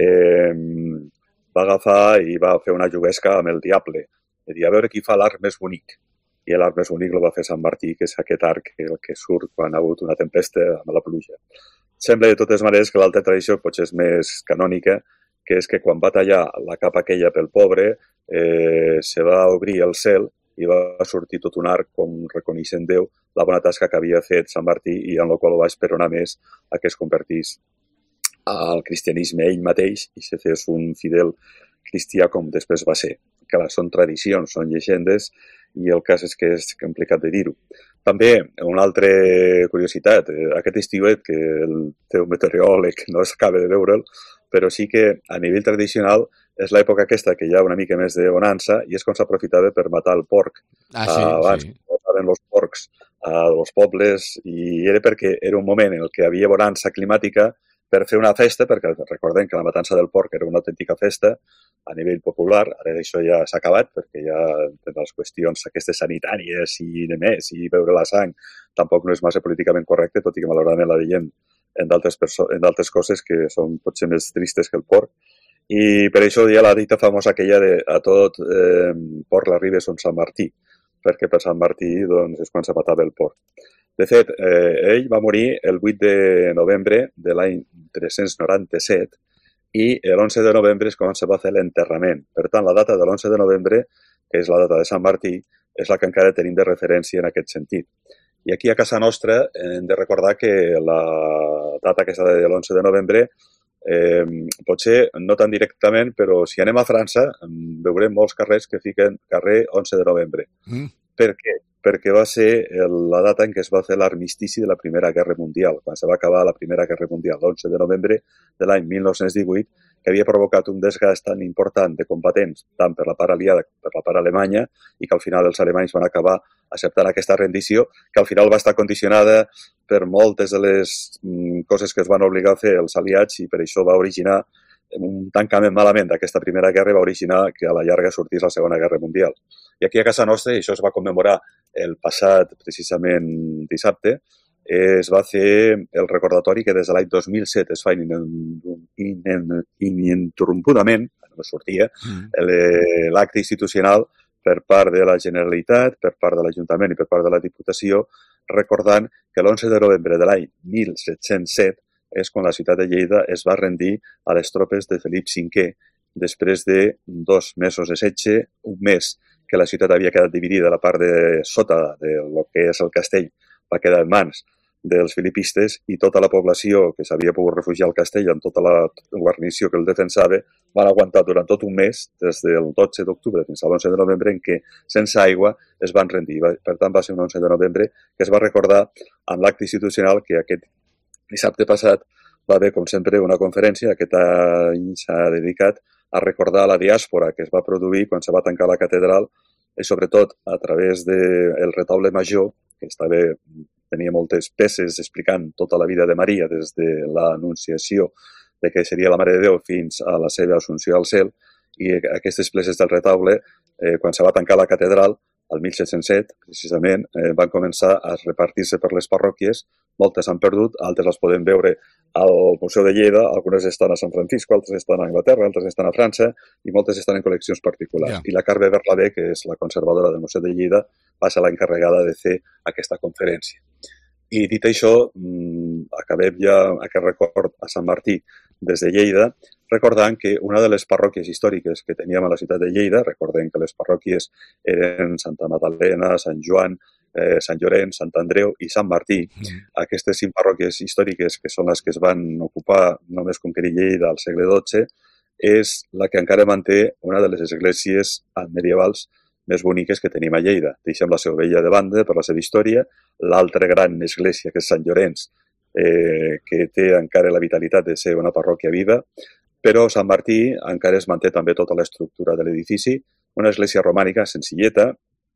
va agafar i va fer una juguesca amb el diable. Va dir, a veure qui fa l'arc més bonic. I l'arc més bonic el va fer Sant Martí, que és aquest arc el que surt quan ha hagut una tempesta amb la pluja. Sembla, de totes maneres, que l'altra tradició potser és més canònica, que és que quan va tallar la capa aquella pel pobre, se va obrir el cel i va sortir tot un arc com reconeixent Déu la bona tasca que havia fet Sant Martí i en la qual va esperonar més a que es convertís al cristianisme ell mateix i se fes un fidel cristià com després va ser. Que són tradicions, són llegendes i el cas és que és complicat de dir-ho. També, una altra curiositat, aquest estiuet que el teu meteoròleg no s'acaba de veure'l, però sí que a nivell tradicional és l'època aquesta que hi ha una mica més de bonança i és quan s'aprofitava per matar el porc. Abans posaven els porcs als pobles i era perquè era un moment en què havia bonança climàtica per fer una festa, perquè recordem que la matança del porc era una autèntica festa a nivell popular, ara això ja s'ha acabat perquè ja les qüestions aquestes sanitàries i de més, i veure la sang tampoc no és massa políticament correcte, tot i que malauradament la veiem en d'altres coses que són potser més tristes que el porc. I per això hi ha la dita famosa aquella de a tot porc l'arribes on Sant Martí, perquè per Sant Martí doncs, és quan se matava el porc. De fet, ell va morir el 8 de novembre de l'any 397 i l'11 de novembre és quan se va fer l'enterrament. Per tant, la data de l'11 de novembre, que és la data de Sant Martí, és la que encara tenim de referència en aquest sentit. I aquí a casa nostra hem de recordar que la data aquesta de l'11 de novembre potser no tan directament, però si anem a França veurem molts carrers que fiquen carrer 11 de novembre. Per què? Perquè va ser la data en què es va fer l'armistici de la Primera Guerra Mundial, quan se va acabar la Primera Guerra Mundial, l'11 de novembre de l'any 1918, que havia provocat un desgast tan important de combatents, tant per la part aliada com per la part alemanya, i que al final els alemanys van acabar acceptant aquesta rendició, que al final va estar condicionada per moltes de les coses que es van obligar a fer els aliats i per això va originar un tancament malament d'aquesta Primera Guerra i va originar que a la llarga sortís la Segona Guerra Mundial. I aquí a casa nostra, i això es va commemorar el passat, precisament, dissabte, es va fer el recordatori que des de l'any 2007 es fa ininterrompudament, no sortia, l'acte institucional per part de la Generalitat, per part de l'Ajuntament i per part de la Diputació, recordant que l'11 de novembre de l'any 1707 és quan la ciutat de Lleida es va rendir a les tropes de Felip V després de 2 mesos de setge, un mes que la ciutat havia quedat dividida, la part de sota del que és el castell va quedar en mans dels filipistes i tota la població que s'havia pogut refugiar al castell amb tota la guarnició que el defensava van aguantar durant tot un mes, des del 12 d'octubre fins al 11 de novembre, en què sense aigua es van rendir. Per tant, va ser un 11 de novembre que es va recordar amb l'acte institucional que aquest dissabte passat va haver, com sempre, una conferència. Aquest any s'ha dedicat a recordar la diàspora que es va produir quan se va tancar la catedral i sobretot a través del retaule major, que tenia moltes peces explicant tota la vida de Maria des de l'Anunciació de que seria la Mare de Déu fins a la seva assumpció al cel, i aquestes peces del retaule, quan se va tancar la catedral, el 1707, precisament, van començar a repartir-se per les parròquies. Moltes s'han perdut, altres les podem veure al Museu de Lleida, algunes estan a San Francisco, altres estan a Anglaterra, altres estan a França i moltes estan en col·leccions particulars. I la Carme Berlavé, que és la conservadora del Museu de Lleida, va ser l'encarregada de fer aquesta conferència. I dit això, acabem ja aquest record a Sant Martí des de Lleida, recordant que una de les parròquies històriques que teníem a la ciutat de Lleida, recordem que les parròquies eren Santa Magdalena, Sant Joan, Sant Llorenç, Sant Andreu i Sant Martí. Aquestes 5 parròquies històriques, que són les que es van ocupar només conquerir Lleida al segle XII, és la que encara manté una de les esglésies medievals més boniques que tenim a Lleida. Deixem la Seu Vella de banda per la seva història, l'altra gran església, que és Sant Llorenç, que té encara la vitalitat de ser una parròquia viva, però Sant Martí encara es manté també tota l'estructura de l'edifici, una església romànica senzilleta,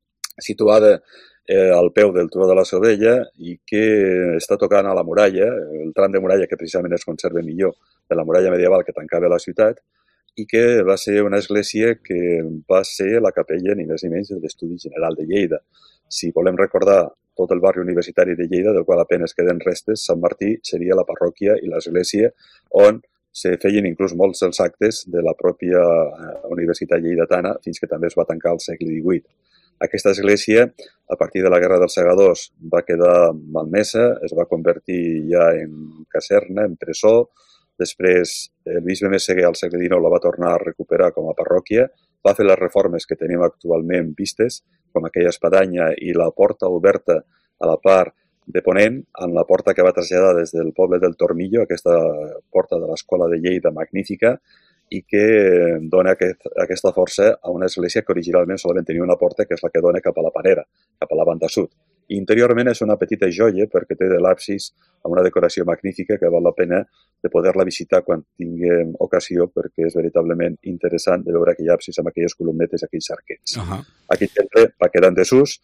situada al peu del turó de la Seu Vella i que està tocant a la muralla, el tram de muralla que precisament es conserva millor de la muralla medieval que tancava la ciutat, i que va ser una església que va ser la capella ni més ni menys de l'Estudi General de Lleida. Si volem recordar tot el barri universitari de Lleida, del qual apenas queden restes, Sant Martí seria la parròquia i l'església on se feien inclús molts dels actes de la pròpia Universitat Lleidatana, fins que també es va tancar al segle XVIII. Aquesta església, a partir de la Guerra dels Segadors, va quedar malmesa, es va convertir ja en caserna, en presó. Després, el bisbe Messeguer al segle XIX la va tornar a recuperar com a parròquia, va fer les reformes que tenim actualment vistes, com aquella espadanya i la porta oberta a la part de Ponent, amb la porta que va traslladar des del poble del Tormillo, aquesta porta de l'Escola de Lleida magnífica, i que dona aquesta força a una església que originalment solament tenia una porta, que és la que dona cap a la Panera, cap a la banda sud. I interiorment és una petita joia perquè té de l'absis amb una decoració magnífica que val la pena de poder-la visitar quan tinguem ocasió, perquè és veritablement interessant de veure aquell absis amb aquelles columnetes, aquells arquets. Aquell temple va quedar en desús.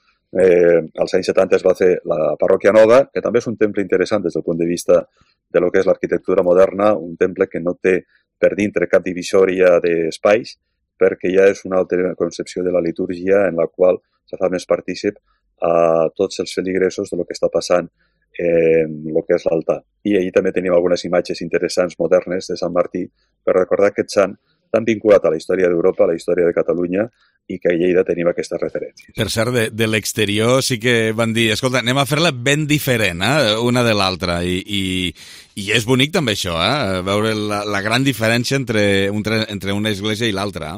Als anys 70 es va fer la parròquia nova, que també és un temple interessant des del punt de vista de lo que és l'arquitectura moderna, un temple que no té per dintre cap divisòria d'espais, perquè ja és una altra concepció de la litúrgia en la qual se fa més partícip a tots els feligresos de lo que està passant en el que és l'altar. I allí també tenim algunes imatges interessants modernes de Sant Martí per recordar aquest sant tan vinculat a la història d'Europa, a la història de Catalunya, i que a Lleida tenim aquestes referències. Per cert, de l'exterior sí que van dir, escolta, anem a fer-la ben diferent, una de l'altra, i és bonic també això, veure la gran diferència entre una església i l'altra.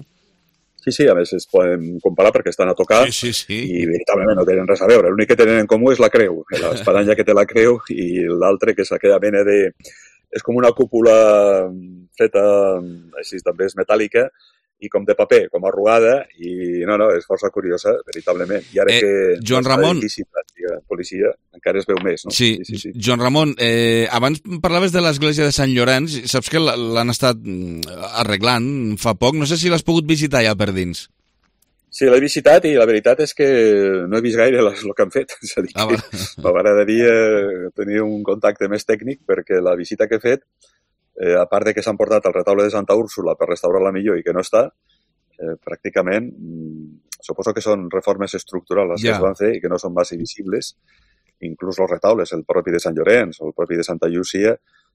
Sí, a més es poden comparar perquè estan a tocar i veritablement no tenen res a veure. L'únic que tenen en comú és la creu, l'espadanya que té la creu i l'altre que és aquella mena de... És com una cúpula feta, així també és metàl·lica, i com de paper, com arrugada, i no, és força curiosa, veritablement. I ara que Joan Ramon, la policia encara es veu més, no? Sí. Joan Ramon, abans parlaves de l'església de Sant Llorenç, saps que l'han estat arreglant fa poc, no sé si l'has pogut visitar ja per dins. Sí, l'he visitat i la veritat és que no he vist gaire el que han fet. És a dir, que m'agradaria tenir un contacte més tècnic perquè la visita que he fet, a part de que s'han portat el retaule de Santa Úrsula per restaurar-la millor i que no està, pràcticament suposo que són reformes estructurals les que es van fer i que no són massa visibles. Inclús els retaules, el propi de Sant Llorenç o el propi de Santa Llúcia,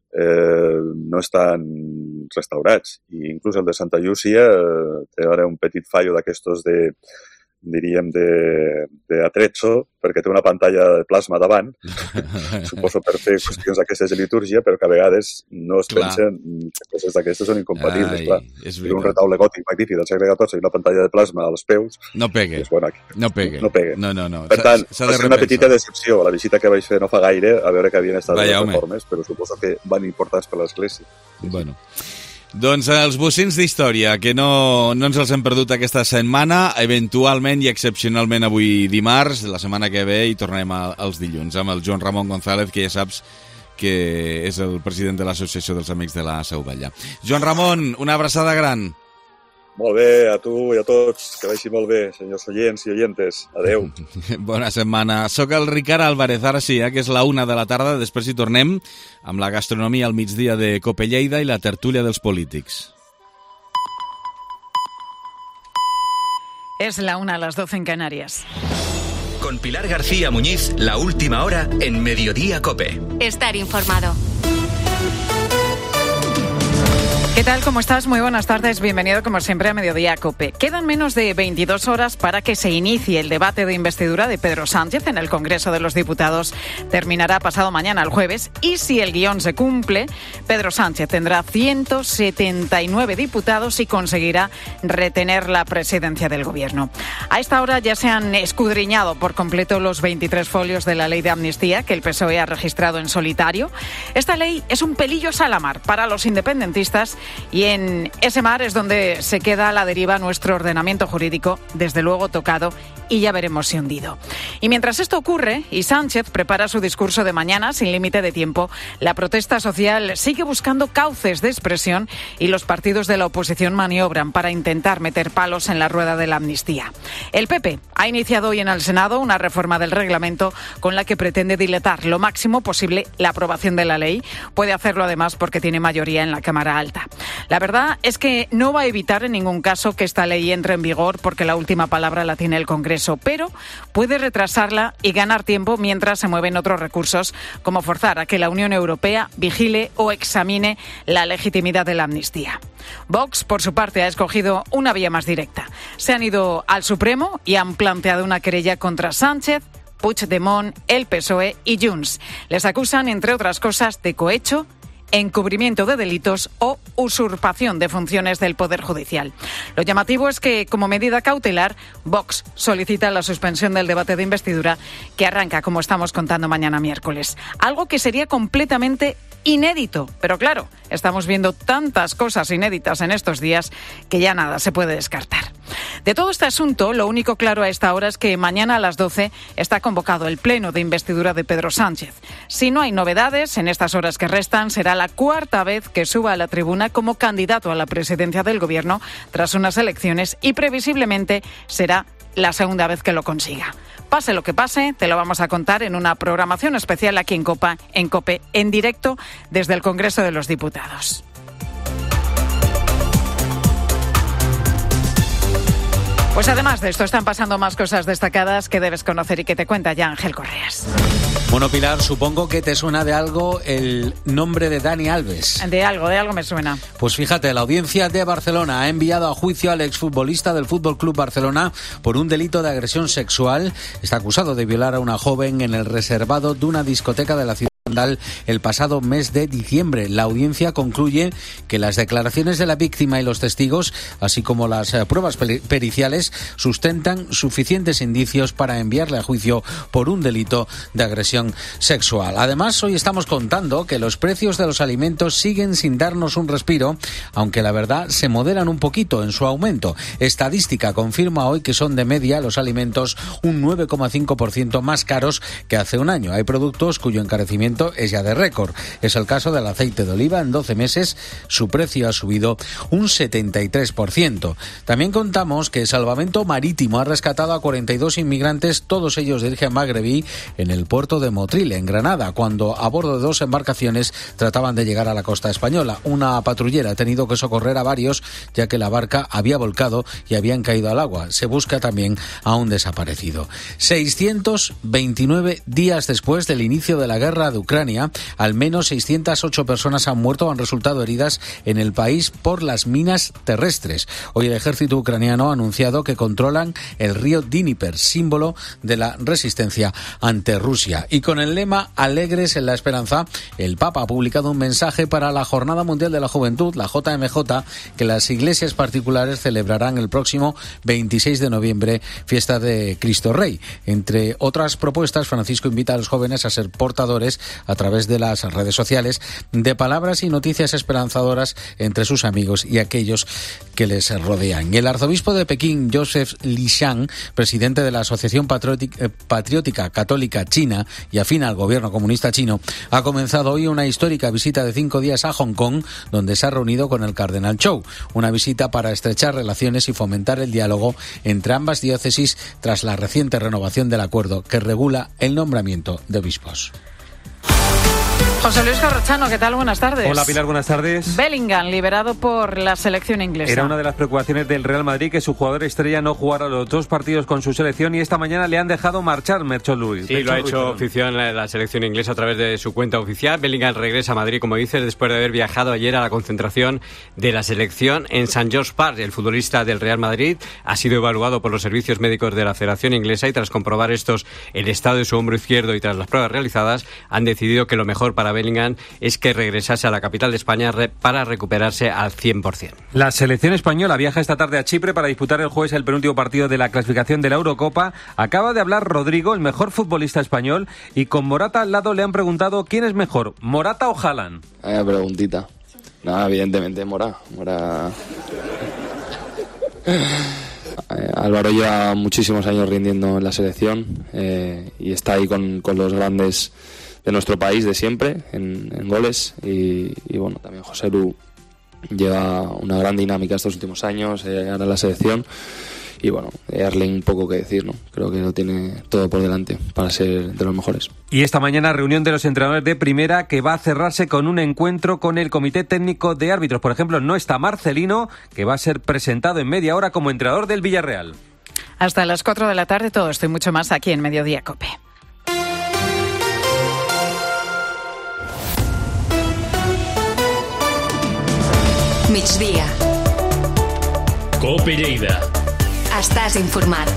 no estan restaurats. I inclús el de Santa Llúcia té ara un petit fallo d'aquestos diríem, d'atrezzo, perquè té una pantalla de plasma davant, suposo per fer qüestions d'aquestes de litúrgia, però que a vegades no es pensen que coses d'aquestes són incompatibles. Clar. És un retaule gòtic magnífic del segle XIV i una pantalla de plasma als peus. No pegue. Doncs, bueno, no pegue. No. Per tant, va ser una petita decepció. La visita que vaig fer no fa gaire, a veure que havien estat les reformes, però suposo que van importants per l'Església. Bueno. Doncs els bocins d'història, que no ens els hem perdut aquesta setmana, eventualment i excepcionalment avui dimarts, la setmana que ve hi tornarem els dilluns, amb el Joan Ramon González, que ja saps que és el president de l'Associació dels Amics de la Seu Vella. Joan Ramon, una abraçada gran. Molt bé, a tu i a tots, que vagi molt bé, senyors oients i oyentes. Adeu. Bona setmana. Soc el Ricard Álvarez, ara sí, que és la 1 de la tarda, després hi tornem amb la gastronomia al migdia de Cope Lleida i la tertúlia dels polítics. Es la 1 a las 12 en Canarias. Con Pilar García Muñiz, la última hora en Mediodía Cope. Estar informado. ¿Qué tal? ¿Cómo estás? Muy buenas tardes. Bienvenido, como siempre, a Mediodía Cope. Quedan menos de 22 horas para que se inicie el debate de investidura de Pedro Sánchez en el Congreso de los Diputados. Terminará pasado mañana, el jueves, y si el guión se cumple, Pedro Sánchez tendrá 179 diputados y conseguirá retener la presidencia del Gobierno. A esta hora ya se han escudriñado por completo los 23 folios de la ley de amnistía que el PSOE ha registrado en solitario. Esta ley es un pelillo salamar para los independentistas y en ese mar es donde se queda a la deriva nuestro ordenamiento jurídico, desde luego tocado y ya veremos si hundido. Y mientras esto ocurre y Sánchez prepara su discurso de mañana sin límite de tiempo, la protesta social sigue buscando cauces de expresión y los partidos de la oposición maniobran para intentar meter palos en la rueda de la amnistía. El PP ha iniciado hoy en el Senado una reforma del reglamento con la que pretende dilatar lo máximo posible la aprobación de la ley. Puede hacerlo además porque tiene mayoría en la Cámara Alta. La verdad es que no va a evitar en ningún caso que esta ley entre en vigor porque la última palabra la tiene el Congreso, pero puede retrasarla y ganar tiempo mientras se mueven otros recursos, como forzar a que la Unión Europea vigile o examine la legitimidad de la amnistía. Vox, por su parte, ha escogido una vía más directa. Se han ido al Supremo y han planteado una querella contra Sánchez, Puigdemont, el PSOE y Junts. Les acusan, entre otras cosas, de cohecho, encubrimiento de delitos o usurpación de funciones del Poder Judicial. Lo llamativo es que, como medida cautelar, Vox solicita la suspensión del debate de investidura que arranca, como estamos contando, mañana miércoles. Algo que sería completamente inédito, pero claro, estamos viendo tantas cosas inéditas en estos días que ya nada se puede descartar. De todo este asunto, lo único claro a esta hora es que mañana a las 12 está convocado el pleno de investidura de Pedro Sánchez. Si no hay novedades, en estas horas que restan será la cuarta vez que suba a la tribuna como candidato a la presidencia del Gobierno tras unas elecciones y previsiblemente será la segunda vez que lo consiga. Pase lo que pase, te lo vamos a contar en una programación especial aquí en COPE, en directo desde el Congreso de los Diputados. Pues además de esto están pasando más cosas destacadas que debes conocer y que te cuenta ya Ángel Correas. Bueno, Pilar, supongo que te suena de algo el nombre de Dani Alves. De algo me suena. Pues fíjate, la Audiencia de Barcelona ha enviado a juicio al exfutbolista del Fútbol Club Barcelona por un delito de agresión sexual. Está acusado de violar a una joven en el reservado de una discoteca de la ciudad el pasado mes de diciembre. La audiencia concluye que las declaraciones de la víctima y los testigos, así como las pruebas periciales, sustentan suficientes indicios para enviarle a juicio por un delito de agresión sexual. Además, hoy estamos contando que los precios de los alimentos siguen sin darnos un respiro, aunque la verdad se moderan un poquito en su aumento. Estadística confirma hoy que son de media los alimentos un 9,5% más caros que hace un año. Hay productos cuyo encarecimiento es ya de récord. Es el caso del aceite de oliva. En 12 meses su precio ha subido un 73%. También contamos que Salvamento Marítimo ha rescatado a 42 inmigrantes, todos ellos de origen magrebí, en el puerto de Motril, en Granada, cuando a bordo de 2 embarcaciones trataban de llegar a la costa española. Una patrullera ha tenido que socorrer a varios, ya que la barca había volcado y habían caído al agua. Se busca también a un desaparecido. 629 días después del inicio de la guerra de Ucrania, Ucrania, al menos 608 personas han muerto o han resultado heridas en el país por las minas terrestres. Hoy el ejército ucraniano ha anunciado que controlan el río Dnieper, símbolo de la resistencia ante Rusia. Y con el lema Alegres en la Esperanza, el Papa ha publicado un mensaje para la Jornada Mundial de la Juventud, la JMJ, que las iglesias particulares celebrarán el próximo 26 de noviembre, fiesta de Cristo Rey. Entre otras propuestas, Francisco invita a los jóvenes a ser portadores, a través de las redes sociales, de palabras y noticias esperanzadoras entre sus amigos y aquellos que les rodean. El arzobispo de Pekín, Joseph Lixiang, presidente de la Asociación Patriótica Católica China y afín al gobierno comunista chino, ha comenzado hoy una histórica visita de 5 días a Hong Kong, donde se ha reunido con el cardenal Zhou. Una visita para estrechar relaciones y fomentar el diálogo entre ambas diócesis tras la reciente renovación del acuerdo que regula el nombramiento de obispos. José Luis Corrochano, ¿qué tal? Buenas tardes. Hola Pilar, buenas tardes. Bellingham, liberado por la selección inglesa. Era una de las preocupaciones del Real Madrid que su jugador estrella no jugara los 2 partidos con su selección y esta mañana le han dejado marchar Merchol Luis. Sí, lo ha hecho oficial la selección inglesa a través de su cuenta oficial. Bellingham regresa a Madrid, como dices, después de haber viajado ayer a la concentración de la selección en St. George's Park. El futbolista del Real Madrid ha sido evaluado por los servicios médicos de la Federación Inglesa y tras comprobar el estado de su hombro izquierdo y tras las pruebas realizadas, han decidido que lo mejor para Bellingham es que regresase a la capital de España para recuperarse al 100%. La selección española viaja esta tarde a Chipre para disputar el jueves el penúltimo partido de la clasificación de la Eurocopa. Acaba de hablar Rodrigo, el mejor futbolista español, y con Morata al lado le han preguntado quién es mejor, Morata o Haaland. Preguntita. No, evidentemente Morata. Álvaro lleva muchísimos años rindiendo en la selección y está ahí con los grandes de nuestro país de siempre en goles y bueno, también José Lu lleva una gran dinámica estos últimos años, ahora en la selección y bueno, Erling poco que decir, ¿no? Creo que lo tiene todo por delante para ser de los mejores. Y esta mañana reunión de los entrenadores de primera que va a cerrarse con un encuentro con el Comité Técnico de Árbitros. Por ejemplo, no está Marcelino, que va a ser presentado en media hora como entrenador del Villarreal. Hasta las 4 de la tarde todo esto y mucho más aquí en Mediodía COPE. Migdia. COPE Lleida. Estàs informat.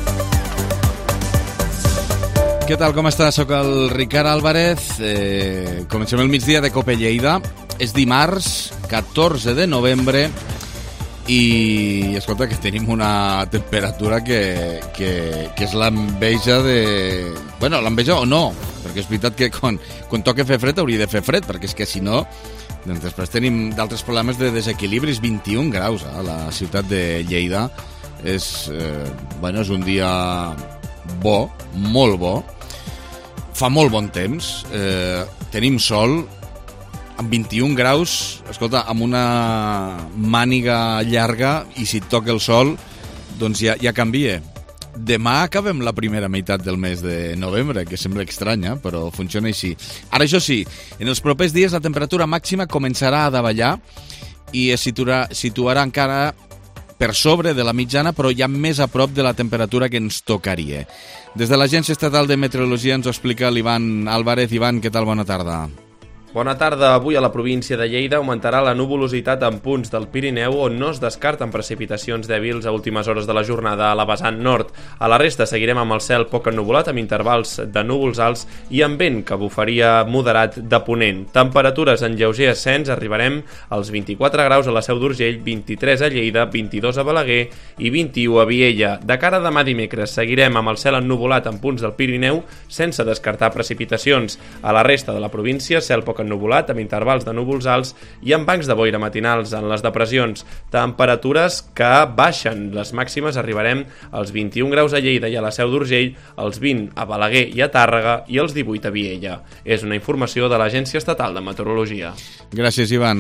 Què tal, com estàs? Soc el Ricard Álvarez. Comencem el migdia de COPE Lleida. És dimarts, 14 de novembre, i escolta que tenim una temperatura que és l'enveja de... Bueno, l'enveja o no, perquè és veritat que quan toca fer fred hauria de fer fred, perquè és que si no... Doncs després tenim d'altres problemes de desequilibris. 21 graus a la ciutat de Lleida. És un dia bo, molt bo. Fa molt bon temps. Tenim sol. Amb 21 graus, escolta, amb una màniga llarga, i si et toca el sol, doncs ja canvia. Demà acabem la primera meitat del mes de novembre, que sembla estranya, però funciona així. Ara, això sí, en els propers dies la temperatura màxima començarà a davallar i es situarà encara per sobre de la mitjana, però ja més a prop de la temperatura que ens tocaria. Des de l'Agència Estatal de Meteorologia ens ho explica l'Ivan Álvarez. Ivan, què tal? Bona tarda. Bona tarda. Avui a la província de Lleida augmentarà la nuvolositat en punts del Pirineu on no es descarten precipitacions dèbils a últimes hores de la jornada a la vessant nord. A la resta seguirem amb el cel poc ennuvolat amb intervals de núvols alts i amb vent que bufaria moderat de ponent. Temperatures en lleuger ascens, arribarem als 24 graus a la Seu d'Urgell, 23 a Lleida, 22 a Balaguer i 21 a Viella. De cara a demà dimecres seguirem amb el cel ennuvolat en punts del Pirineu sense descartar precipitacions. A la resta de la província, cel poc ennuvolat amb intervals de núvols alts i amb bancs de boira matinals en les depressions. Temperatures que baixen. Les màximes arribarem als 21 graus a Lleida i a la Seu d'Urgell, als 20 a Balaguer i a Tàrrega i als 18 a Viella. És una informació de l'Agència Estatal de Meteorologia. Gràcies, Ivan.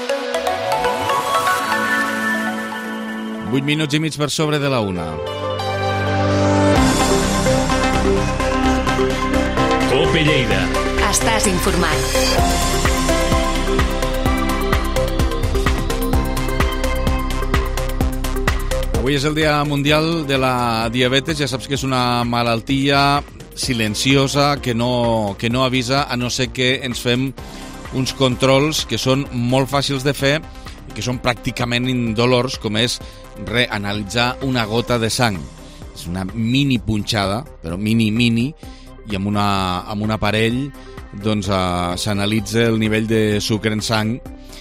8 minuts i mig per sobre de la 1. COPE Lleida. Estàs informat. Avui és el Dia Mundial de la Diabetes. Ja saps que és una malaltia silenciosa, que no avisa, a no ser que ens fem uns controls que són molt fàcils de fer i que són pràcticament indolors, com és analitzar una gota de sang. És una mini punxada, però mini, i amb un aparell doncs s'analitza el nivell de sucre en sang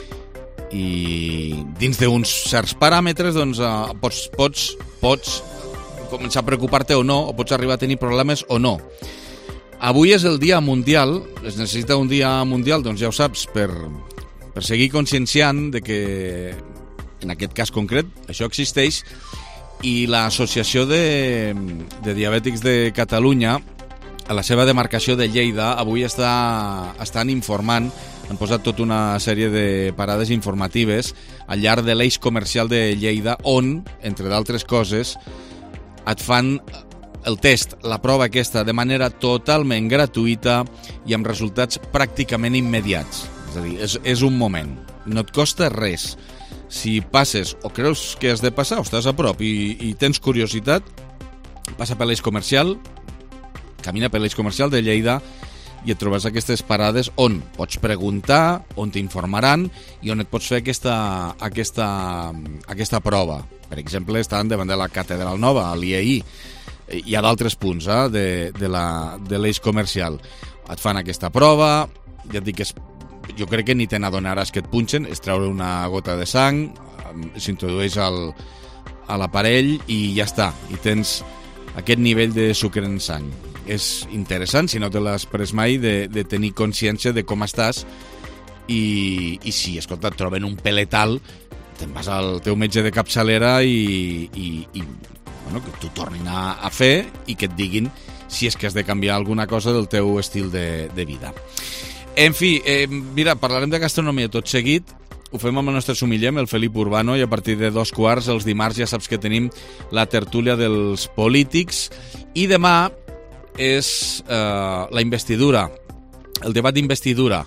i dins d'uns certs paràmetres doncs pots començar a preocupar-te o no, o pots arribar a tenir problemes o no. Avui és el dia mundial, es necessita un dia mundial, doncs ja ho saps, per seguir conscienciant de que en aquest cas concret això existeix, i l'Associació de Diabètics de Catalunya, a la seva demarcació de Lleida, avui estan informant, han posat tota una sèrie de parades informatives al llarg de l'eix comercial de Lleida, on, entre d'altres coses, et fan el test, la prova aquesta, de manera totalment gratuïta i amb resultats pràcticament immediats. És a dir, és un moment, no et costa res. Si passes o creus que has de passar o estàs a prop i tens curiositat, passa per l'eix comercial, camina per l'eix comercial de Lleida i et trobes aquestes parades on pots preguntar, on t'informaran i on et pots fer aquesta prova. Per exemple, estan davant de la Catedral Nova, a l'IAI. Hi ha d'altres punts de l'eix comercial. Et fan aquesta prova, ja et dic que jo crec que ni te n'adonaràs que et punxen, és treure una gota de sang, s'introdueix a l'aparell i ja està, i tens aquest nivell de sucre en sang. És interessant, si no te l'has pres mai, de tenir consciència de com estàs i si, escolta, et troben un pelet alt, te'n vas al teu metge de capçalera i bueno, que t'ho tornin a fer i que et diguin si és que has de canviar alguna cosa del teu estil de vida. En fi, mira, parlarem de gastronomia tot seguit. Ho fem amb el nostre sumiller, el Felip Urbano, i a partir de 2:15 els dimarts ja saps que tenim la tertúlia dels polítics. I demà és la investidura, el debat d'investidura.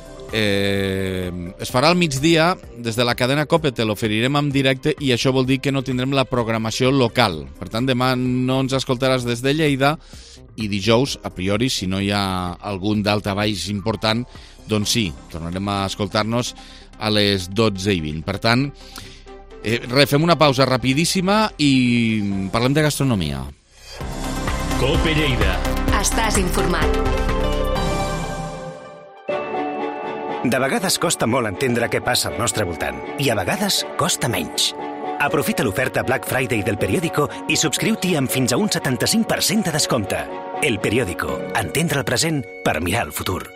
Es farà al migdia des de la cadena COPE, te l'oferirem en directe i això vol dir que no tindrem la programació local. Per tant, demà no ens escoltaràs des de Lleida i dijous, a priori, si no hi ha algun daltabaix important, doncs sí, tornarem a escoltar-nos a les 12:20. Per tant, fem una pausa rapidíssima i parlem de gastronomia. COPE Lleida. Estàs informat. De vegades costa molt entendre què passa al nostre voltant i a vegades costa menys. Aprofita l'oferta Black Friday del Periódico i subscriu-t'hi amb fins a un 75% de descompte. El Periódico. Entendre el present per mirar el futur.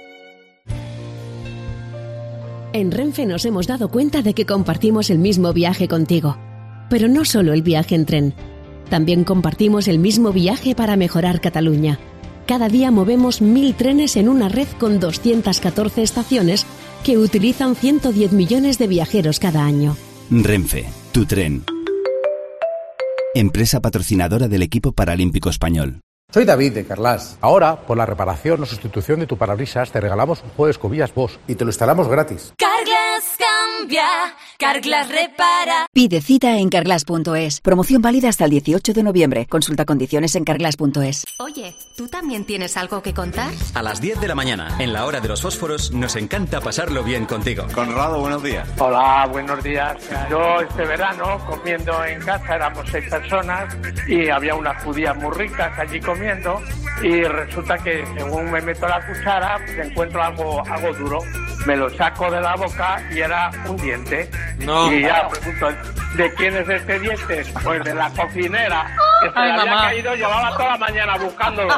En Renfe nos hemos dado cuenta de que compartimos el mismo viaje contigo. Pero no solo el viaje en tren. También compartimos el mismo viaje para mejorar Cataluña. Cada día movemos 1.000 trenes en una red con 214 estaciones que utilizan 110 millones de viajeros cada año. Renfe, tu tren. Empresa patrocinadora del equipo paralímpico español. Soy David de Carlas. Ahora, por la reparación o sustitución de tu parabrisas, te regalamos un juego de escobillas Bosch y te lo instalamos gratis. Carglass cambia, Carglass repara. Pide cita en carglass.es. Promoción válida hasta el 18 de noviembre. Consulta condiciones en carglass.es. Oye, ¿tú también tienes algo que contar? A las 10 de la mañana, en la hora de los fósforos, nos encanta pasarlo bien contigo. Conrado, buenos días. Hola, buenos días. Yo este verano comiendo en casa, éramos 6 personas y había unas judías muy ricas allí comiendo y resulta que según me meto la cuchara pues encuentro algo duro. Me lo saco de la boca y era un diente. No. Y ya pregunto, ¿de quién es este diente? Pues de la cocinera. Que se le había caído, llevaba toda la mañana buscándolo.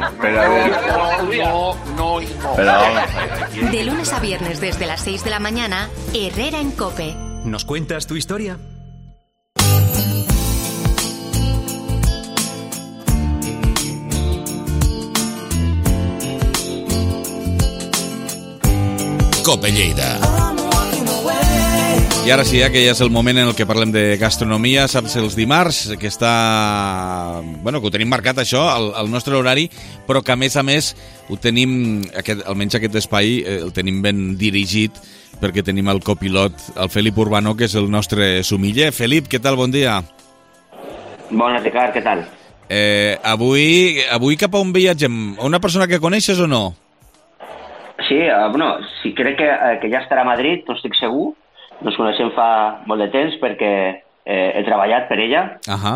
De lunes a viernes desde las 6 de la mañana, Herrera en COPE. ¿Nos cuentas tu historia? COPE Lleida. I ara sí, que ja és el moment en el que parlem de gastronomia, saps, els dimarts, que està... Bueno, que ho tenim marcat això, al nostre horari, però que a més ho tenim, almenys aquest espai, el tenim ben dirigit, perquè tenim el copilot, el Felip Urbano, que és el nostre sumiller. Felip, què tal? Bon dia. Bona, Ricard, què tal? Avui cap a on viatgem? Una persona que coneixes o no? Sí, bueno, sí, crec que ja estarà a Madrid, no estic segur. Nos coneixem fa molt de temps perquè he treballat per ella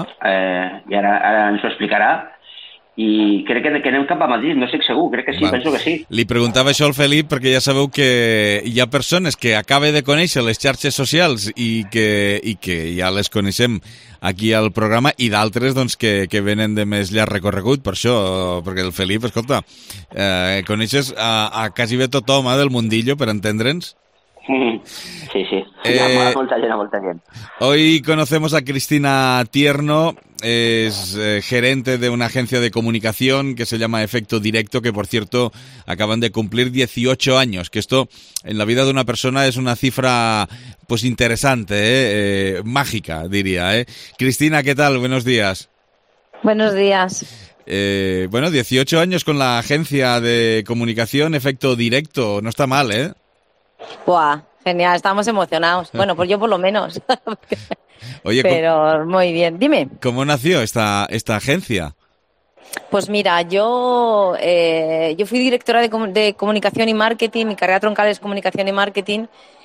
i ara ens ho explicarà. I crec que anem cap a Madrid, no estic segur, crec que sí, penso que sí. Li preguntava això al Felip perquè ja sabeu que hi ha persones que acaba de conèixer les xarxes socials i que ja les coneixem aquí al programa i d'altres doncs, que venen de més llarg recorregut, per això, perquè el Felip, escolta, coneixes a quasi bé tothom del mundillo, per entendre'ns? Sí, sí, a molta gent. Hoy conocemos a Cristina Tierno, es gerente de una agencia de comunicación que se llama Efecto Directo, que por cierto acaban de cumplir 18 años, que esto en la vida de una persona es una cifra pues interesante, mágica diría. Cristina, ¿qué tal? Buenos días. Buenos días. Bueno, 18 años con la agencia de comunicación Efecto Directo, no está mal, ¿eh? ¡Buah! Genial, estamos emocionados. Bueno, pues yo por lo menos. Oye, pero muy bien. Dime. ¿Cómo nació esta agencia? Pues mira, yo fui directora de comunicación y marketing, mi carrera troncal es comunicación y marketing,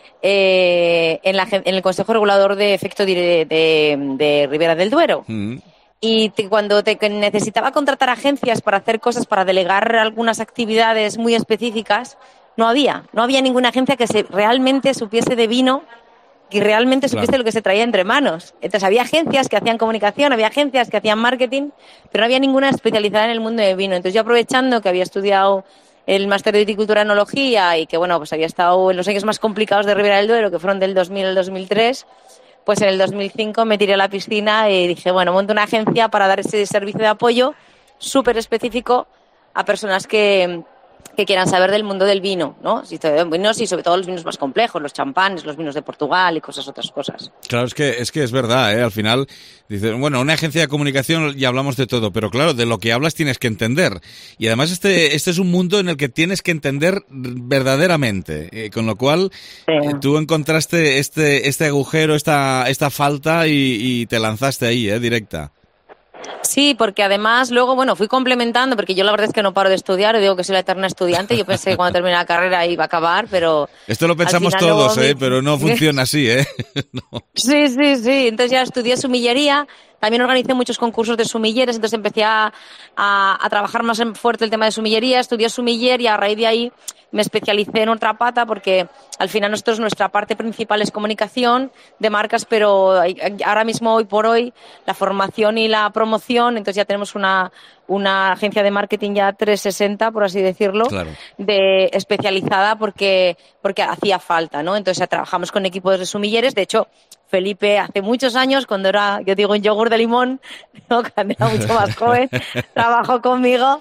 en el Consejo Regulador de Efecto de Ribera del Duero. Y cuando necesitaba contratar agencias para hacer cosas, para delegar algunas actividades muy específicas, no había ninguna agencia que realmente supiese de vino y realmente supiese lo que se traía entre manos. Entonces había agencias que hacían comunicación, había agencias que hacían marketing, pero no había ninguna especializada en el mundo del vino. Entonces yo, aprovechando que había estudiado el máster de viticultura y enología y que bueno, pues había estado en los años más complicados de Ribera del Duero, que fueron del 2000 al 2003, pues en el 2005 me tiré a la piscina y dije, bueno, monto una agencia para dar ese servicio de apoyo súper específico a personas que quieran saber del mundo del vino, ¿no? Y sobre todo los vinos más complejos, los champanes, los vinos de Portugal y otras cosas. Claro, es que es verdad, ¿eh? Al final, dices, bueno, una agencia de comunicación ya hablamos de todo, pero claro, de lo que hablas tienes que entender. Y además este es un mundo en el que tienes que entender verdaderamente, con lo cual tú encontraste este agujero, esta falta y te lanzaste ahí, directa. Sí, porque además luego, bueno, fui complementando, porque yo la verdad es que no paro de estudiar, digo que soy la eterna estudiante, yo pensé que cuando termine la carrera iba a acabar, pero... Esto lo pensamos todos, pero no funciona así, No. Sí, entonces ya estudié sumillería, también organicé muchos concursos de sumilleres, entonces empecé a trabajar más fuerte el tema de sumillería, estudié sumiller y a raíz de ahí me especialicé en otra pata porque al final nuestra parte principal es comunicación de marcas, pero ahora mismo, hoy por hoy, la formación y la promoción, entonces ya tenemos una agencia de marketing ya 360, por así decirlo, claro, especializada porque hacía falta, ¿no? Entonces trabajamos con equipos de sumilleres, de hecho, Felipe hace muchos años, cuando era, yo digo, un yogur de limón, ¿no? Cuando era mucho más joven, trabajó conmigo.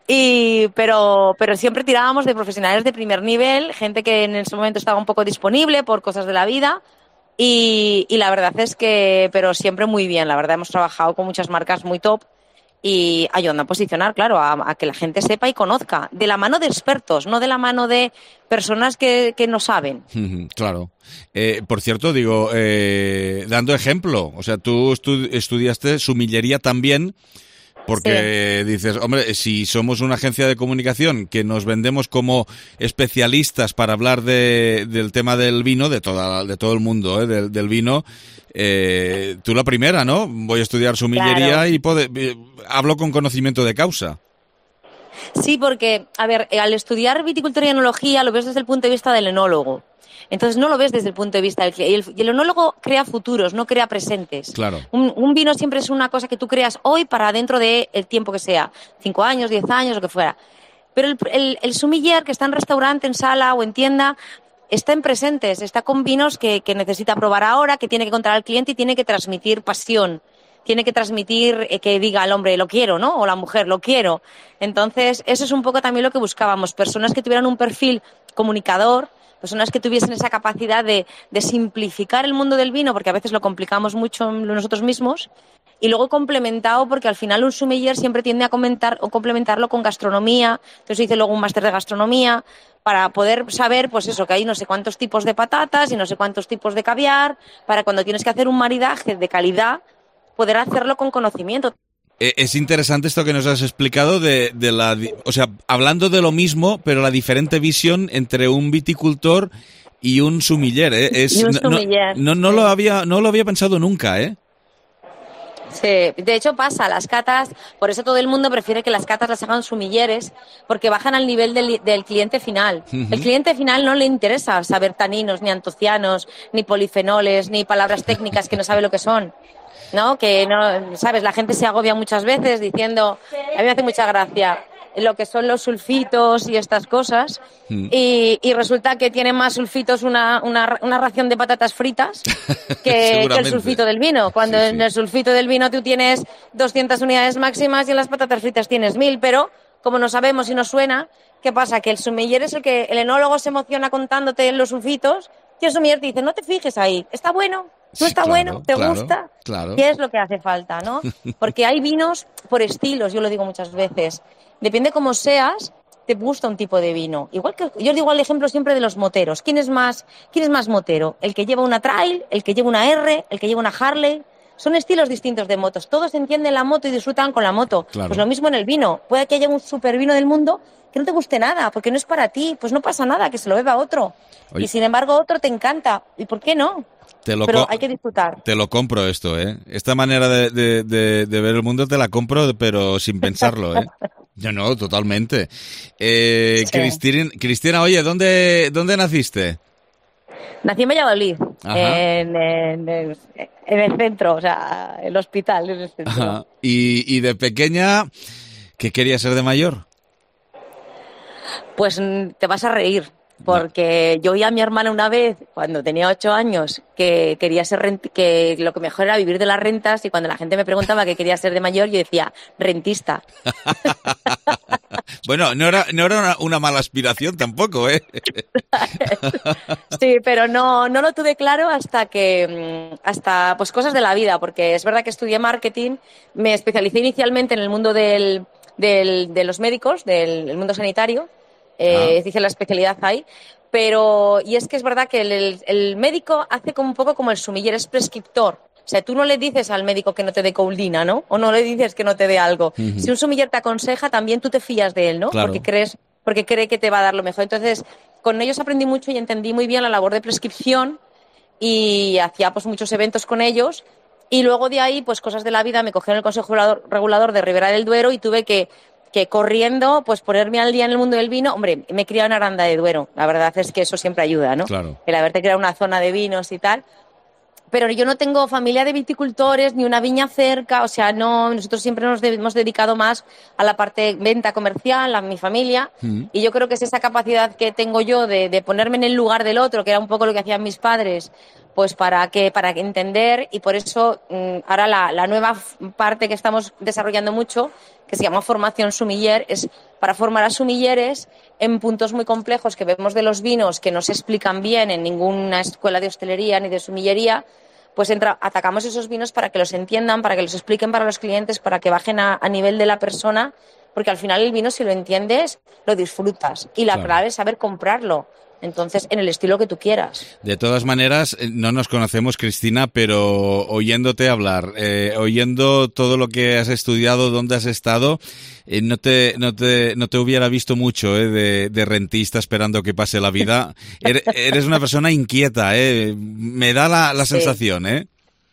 Pero siempre tirábamos de profesionales de primer nivel, gente que en ese momento estaba un poco disponible por cosas de la vida y la verdad es que, pero siempre muy bien, la verdad hemos trabajado con muchas marcas muy top y ayudando a posicionar, claro, a que la gente sepa y conozca, de la mano de expertos, no de la mano de personas que no saben. Claro. Por cierto, digo, dando ejemplo, o sea, tú estudiaste sumillería también. Porque dices, hombre, si somos una agencia de comunicación que nos vendemos como especialistas para hablar del tema del vino, de todo el mundo, del vino, tú la primera, ¿no? Voy a estudiar sumillería y hablo con conocimiento de causa. Sí, porque, a ver, al estudiar viticultura y enología lo ves desde el punto de vista del enólogo. Entonces no lo ves desde el punto de vista del cliente. Y el enólogo crea futuros, no crea presentes. Claro. Un vino siempre es una cosa que tú creas hoy para dentro del tiempo que sea. 5 años, 10 años, lo que fuera. Pero el sommelier que está en restaurante, en sala o en tienda, está en presentes, está con vinos que necesita probar ahora, que tiene que contar al cliente y tiene que transmitir pasión. Tiene que transmitir que diga al hombre, lo quiero, ¿no? O la mujer, lo quiero. Entonces, eso es un poco también lo que buscábamos. Personas que tuvieran un perfil comunicador, personas que tuviesen esa capacidad de simplificar el mundo del vino, porque a veces lo complicamos mucho nosotros mismos, y luego complementado, porque al final un sommelier siempre tiende a comentar o complementarlo con gastronomía, entonces hice luego un máster de gastronomía, para poder saber, pues eso, que hay no sé cuántos tipos de patatas y no sé cuántos tipos de caviar, para cuando tienes que hacer un maridaje de calidad, poder hacerlo con conocimiento. Es interesante esto que nos has explicado o sea, hablando de lo mismo, pero la diferente visión entre un viticultor y un sumiller, ¿eh? Y un sumiller. No lo había pensado nunca, ¿eh? Sí, de hecho pasa, las catas, por eso todo el mundo prefiere que las catas las hagan sumilleres, porque bajan al nivel del cliente final. Uh-huh. El cliente final no le interesa saber taninos, ni antocianos, ni polifenoles, ni palabras técnicas que no sabe lo que son. ¿No? Que no, sabes, la gente se agobia muchas veces diciendo, a mí me hace mucha gracia lo que son los sulfitos y estas cosas, y resulta que tiene más sulfitos una ración de patatas fritas que el sulfito del vino, cuando en el sulfito del vino tú tienes 200 unidades máximas y en las patatas fritas tienes 1000, pero como no sabemos y no suena, ¿qué pasa? Que el sommelier es el que el enólogo se emociona contándote los sulfitos y el sommelier te dice, no te fijes ahí, ¿está bueno? ¿No está bueno? ¿Te gusta? Claro. ¿Qué es lo que hace falta, no? Porque hay vinos por estilos, yo lo digo muchas veces. Depende cómo seas, te gusta un tipo de vino. Igual que yo digo el ejemplo siempre de los moteros. ¿Quién es más motero? ¿El que lleva una trail? ¿El que lleva una R? ¿El que lleva una Harley? Son estilos distintos de motos. Todos entienden la moto y disfrutan con la moto. Claro. Pues lo mismo en el vino. Puede que haya un super vino del mundo que no te guste nada, porque no es para ti. Pues no pasa nada, que se lo beba otro. Oye. Y sin embargo otro te encanta. ¿Y por qué no? Pero hay que disfrutar. Te lo compro esto, ¿eh? Esta manera de ver el mundo te la compro, pero sin pensarlo, ¿eh? Yo no, totalmente. Sí. Cristina, oye, ¿dónde naciste? Nací en Valladolid, en el centro, o sea, el hospital en el centro. Ajá. ¿Y de pequeña qué querías ser de mayor? Pues te vas a reír. Porque yo oí a mi hermana una vez, cuando tenía 8 años, que quería ser que lo que mejor era vivir de las rentas, y cuando la gente me preguntaba qué quería ser de mayor, yo decía, rentista. Bueno, no era una mala aspiración tampoco, ¿eh? Sí, pero no lo tuve claro hasta pues cosas de la vida, porque es verdad que estudié marketing, me especialicé inicialmente en el mundo de los médicos, del mundo sanitario. Hice la especialidad ahí, y es que es verdad que el médico hace como un poco como el sumiller, es prescriptor. O sea, tú no le dices al médico que no te dé coldina, ¿no? O no le dices que no te dé algo. Uh-huh. Si un sumiller te aconseja, también tú te fías de él, ¿no? Claro. Porque cree que te va a dar lo mejor. Entonces, con ellos aprendí mucho y entendí muy bien la labor de prescripción y hacía pues muchos eventos con ellos. Y luego de ahí, pues cosas de la vida, me cogieron el Consejo Regulador de Ribera del Duero y tuve que corriendo, pues ponerme al día en el mundo del vino. Hombre, me he criado en Aranda de Duero. La verdad es que eso siempre ayuda, ¿no? Claro. El haberte creado una zona de vinos y tal. Pero yo no tengo familia de viticultores ni una viña cerca. O sea, no, nosotros siempre nos hemos dedicado más a la parte venta comercial, a mi familia. Y yo creo que es esa capacidad que tengo yo de ponerme en el lugar del otro, que era un poco lo que hacían mis padres, pues para entender, y por eso ahora la nueva parte que estamos desarrollando mucho, que se llama formación sumiller, es para formar a sumilleres en puntos muy complejos que vemos de los vinos que no se explican bien en ninguna escuela de hostelería ni de sumillería. Pues atacamos esos vinos para que los entiendan, para que los expliquen para los clientes, para que bajen a nivel de la persona, porque al final el vino, si lo entiendes, lo disfrutas, y la clave es saber comprarlo. Entonces, en el estilo que tú quieras. De todas maneras, no nos conocemos, Cristina, pero oyéndote hablar, oyendo todo lo que has estudiado, dónde has estado, no te hubiera visto mucho de rentista esperando que pase la vida. Eres una persona inquieta, me da la sensación, ¿eh?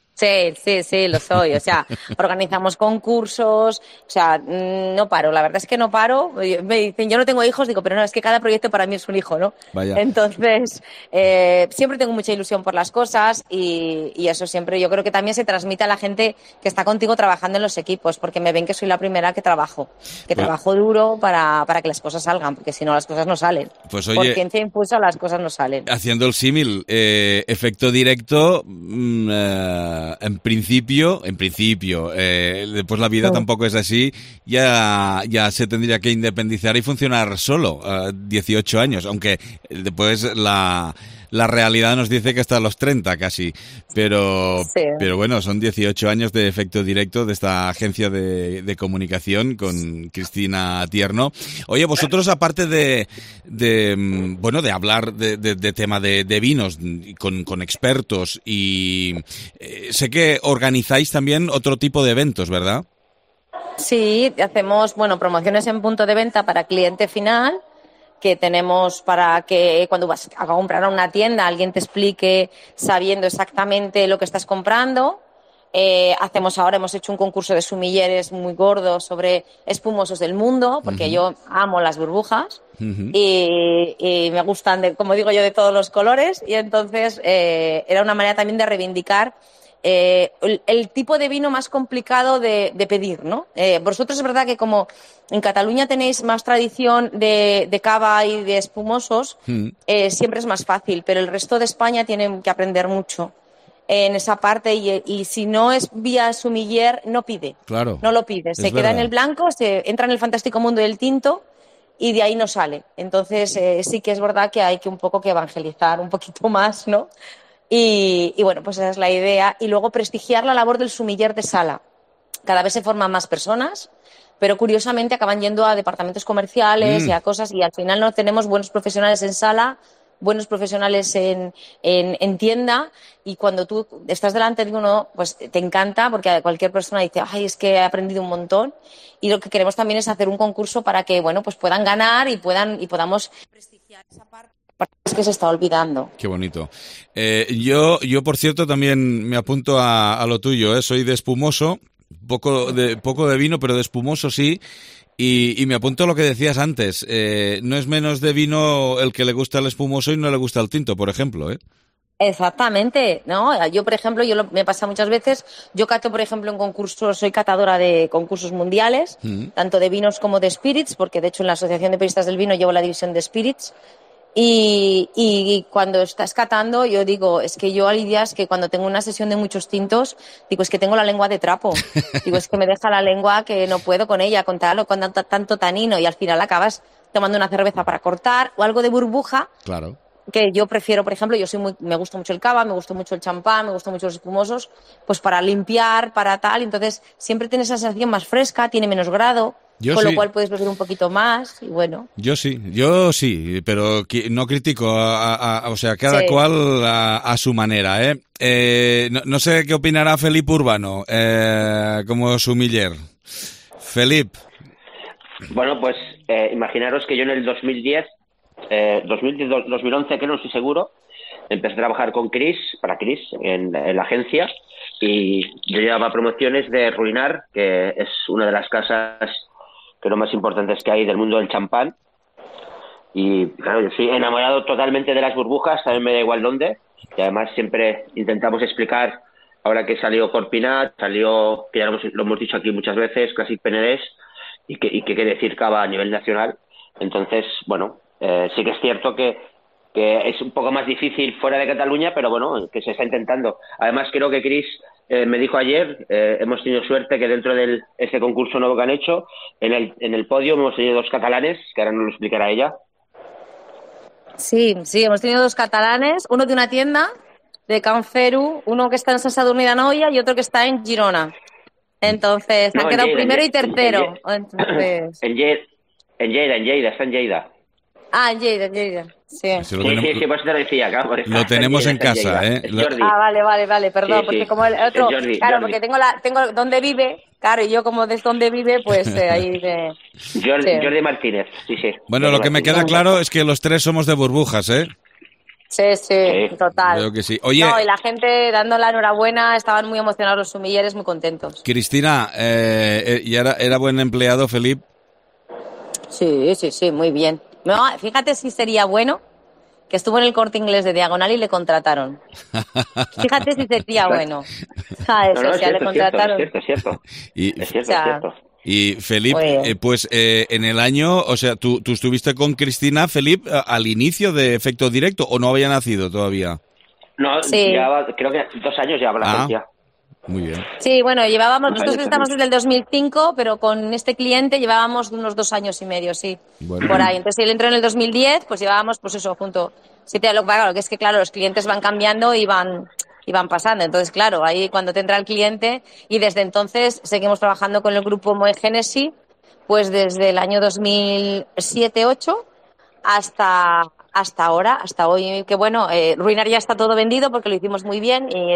Sí, lo soy. O sea, organizamos concursos, o sea, no paro. La verdad es que no paro. Me dicen, yo no tengo hijos, digo, pero no, es que cada proyecto para mí es un hijo, ¿no? Vaya. Entonces, siempre tengo mucha ilusión por las cosas y eso siempre yo creo que también se transmite a la gente que está contigo trabajando en los equipos, porque me ven que soy la primera que trabajo duro para que las cosas salgan, porque si no las cosas no salen. Pues oye, por ciencia infusa las cosas no salen. Haciendo el símil, efecto directo, en principio, después la vida tampoco es así, ya se tendría que independizar y funcionar solo, 18 años, aunque después la realidad nos dice que hasta los 30 casi, pero bueno, son 18 años de efecto directo de esta agencia de comunicación con Cristina Tierno. Oye, vosotros aparte de hablar de tema de vinos con expertos, y sé que organizáis también otro tipo de eventos, ¿verdad? Sí, hacemos, promociones en punto de venta para cliente final, que tenemos para que cuando vas a comprar a una tienda alguien te explique sabiendo exactamente lo que estás comprando. Hemos hecho un concurso de sumilleres muy gordo sobre espumosos del mundo, porque yo amo las burbujas y me gustan, como digo yo, de todos los colores, y entonces era una manera también de reivindicar el tipo de vino más complicado de pedir, ¿no? Vosotros es verdad que como en Cataluña tenéis más tradición de cava y de espumosos, siempre es más fácil, pero el resto de España tiene que aprender mucho en esa parte y si no es vía sumiller, no pide. Claro. No lo pide. Se queda en el blanco, se entra en el fantástico mundo del tinto y de ahí no sale. Entonces sí que es verdad que hay que un poco que evangelizar un poquito más, ¿no? Y bueno, pues esa es la idea. Y luego prestigiar la labor del sumiller de sala. Cada vez se forman más personas, pero curiosamente acaban yendo a departamentos comerciales y a cosas, y al final no tenemos buenos profesionales en sala, buenos profesionales en tienda, y cuando tú estás delante de uno, pues te encanta, porque cualquier persona dice, ay, es que he aprendido un montón, y lo que queremos también es hacer un concurso para que, pues puedan ganar y podamos prestigiar esa parte que se está olvidando. Qué bonito. Yo, por cierto, también me apunto a lo tuyo, ¿eh? Soy de espumoso, poco de vino, pero de espumoso sí. Y me apunto a lo que decías antes. No es menos de vino el que le gusta el espumoso y no le gusta el tinto, por ejemplo, ¿eh? Exactamente, ¿no? Yo, por ejemplo, me pasa muchas veces, yo cato, por ejemplo, en concursos, soy catadora de concursos mundiales, tanto de vinos como de spirits, porque de hecho en la Asociación de Periodistas del Vino llevo la división de spirits. Y cuando estás catando, yo digo, es que yo hay días que cuando tengo una sesión de muchos tintos, digo, es que tengo la lengua de trapo. Digo, es que me deja la lengua que no puedo con ella, con tanto tanino, y al final acabas tomando una cerveza para cortar o algo de burbuja. Claro. Que yo prefiero, por ejemplo, me gusta mucho el cava, me gusta mucho el champán, me gustan mucho los espumosos, pues para limpiar, para tal, entonces siempre tienes esa sensación más fresca, tiene menos grado. Con lo cual puedes beber un poquito más y bueno. Yo sí, pero no critico, o sea, cada cual a su manera, ¿eh? No sé qué opinará Felipe Urbano, como sumiller. Felipe. Bueno, pues imaginaros que yo en el 2011, que no estoy seguro, empecé a trabajar con para Chris, en la agencia, y yo llevaba promociones de Ruinar, que es una de las casas que lo más importantes que hay del mundo del champán, y claro, yo soy enamorado totalmente de las burbujas, también me da igual dónde, y además siempre intentamos explicar, ahora que salió Corpinat, que ya lo hemos dicho aquí muchas veces, Classic Penedès, y qué quiere decir cava a nivel nacional. Entonces, bueno, sí que es cierto que es un poco más difícil fuera de Cataluña, pero bueno, que se está intentando. Además, creo que Chris me dijo ayer, hemos tenido suerte que dentro de este concurso nuevo que han hecho, en el podio hemos tenido 2 catalanes, que ahora nos lo explicará ella. Sí, hemos tenido 2 catalanes, uno de una tienda de Can Feru, uno que está en Sant Sadurní d'Anoia y otro que está en Girona. Entonces, han quedado primero y tercero. Entonces... En Lleida, está en Lleida. Ah, en Lleida, sí. Sí, por eso te lo decía, claro. Lo tenemos en casa, ¿eh? Vale, perdón, porque como el otro, claro, porque tengo donde vive, claro, y yo como desde donde vive, pues ahí de... Jordi Martínez, sí. Bueno, lo que me queda claro es que los 3 somos de burbujas, ¿eh? Sí, total. Creo que sí. Oye, y la gente dando la enhorabuena, estaban muy emocionados los sumilleres, muy contentos. Cristina, ¿y era buen empleado, Felipe? Sí, muy bien. No, fíjate si sería bueno que estuvo en el Corte Inglés de Diagonal y le contrataron. Fíjate si sería bueno. Le contrataron. Es cierto. Es cierto. Y Felipe, pues en el año, o sea, ¿tú estuviste con Cristina, Felipe, al inicio de Efecto Directo o no había nacido todavía? No, creo que 2 años llevaba la agencia. Muy bien. Sí, bueno, nosotros estamos desde el 2005, pero con este cliente llevábamos unos 2 años y medio, sí, por ahí. Entonces él entró en el 2010, pues llevábamos, pues eso, junto. Lo que es que, claro, los clientes van cambiando y van pasando. Entonces, claro, ahí cuando te entra el cliente, y desde entonces seguimos trabajando con el grupo Moët Hennessy, pues desde el año 2007-2008 hasta hasta hoy, que bueno, Ruinar ya está todo vendido porque lo hicimos muy bien y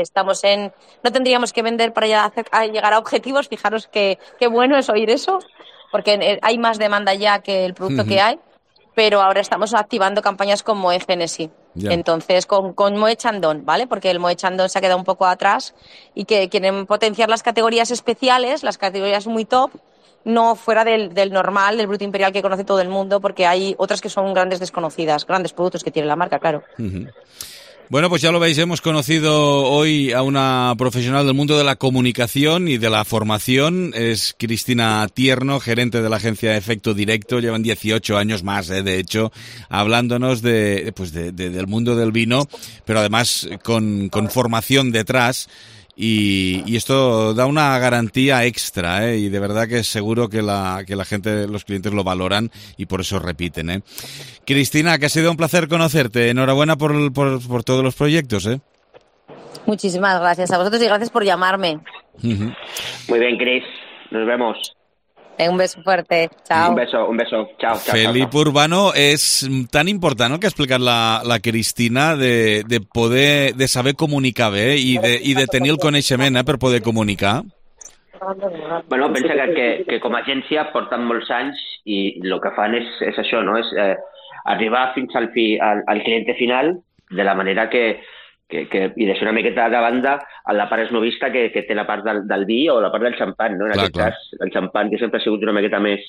no tendríamos que vender para llegar a objetivos. Fijaros qué bueno es oír eso, porque hay más demanda ya que el producto que hay, pero ahora estamos activando campañas con Moe Genesis. Yeah. Entonces, con Moe Chandon, ¿vale? Porque el Moe Chandon se ha quedado un poco atrás y que quieren potenciar las categorías especiales, las categorías muy top, no fuera del normal, del Brut Imperial que conoce todo el mundo, porque hay otras que son grandes desconocidas, grandes productos que tiene la marca, claro. Bueno, pues ya lo veis, hemos conocido hoy a una profesional del mundo de la comunicación y de la formación. Es Cristina Tierno, gerente de la agencia Efecto Directo. Llevan 18 años más, de hecho, hablándonos del mundo del vino, pero además con formación detrás. Y esto da una garantía extra, y de verdad que seguro que la gente, los clientes lo valoran y por eso repiten, Cristina, que ha sido un placer conocerte. Enhorabuena por todos los proyectos, Muchísimas gracias a vosotros y gracias por llamarme. Muy bien, Cris. Nos vemos. Un beso fuerte. Chao. Un beso. Chao. Felip Urbano, és tan important el que ha explicat la Cristina de saber comunicar bé i de tenir el coneixement per poder comunicar. Bueno, pensa que com a agència porten molts anys i el que fan és això, no? És arribar fins al client final de la manera que i deixar una miqueta de banda a la part esnovista que té la part del vi o la part del xampan, no? En aquest cas, el xampan que sempre ha sigut una miqueta més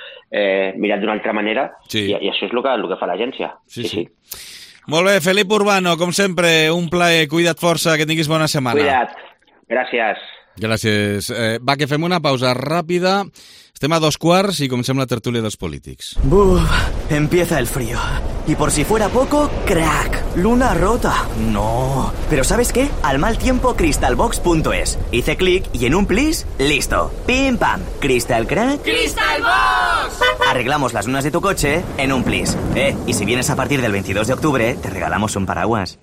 mirat d'una altra manera, i això és el que fa l'agència. Sí. Molt bé, Felip Urbano, com sempre, un plaer, cuida't força, que tinguis bona setmana. Cuida't, gràcies. Gràcies. Va, que fem una pausa ràpida. Estem a 2:15 y comencem la tertulia de los polítics. ¡Buf! Empieza el frío. Y por si fuera poco, ¡crack! Luna rota. No. Pero ¿sabes qué? Al mal tiempo, crystalbox.es. Hice clic y en un plis, listo. ¡Pim pam! ¿Crystal crack? ¡Crystalbox! Arreglamos las lunas de tu coche en un plis. Y si vienes a partir del 22 de octubre, te regalamos un paraguas.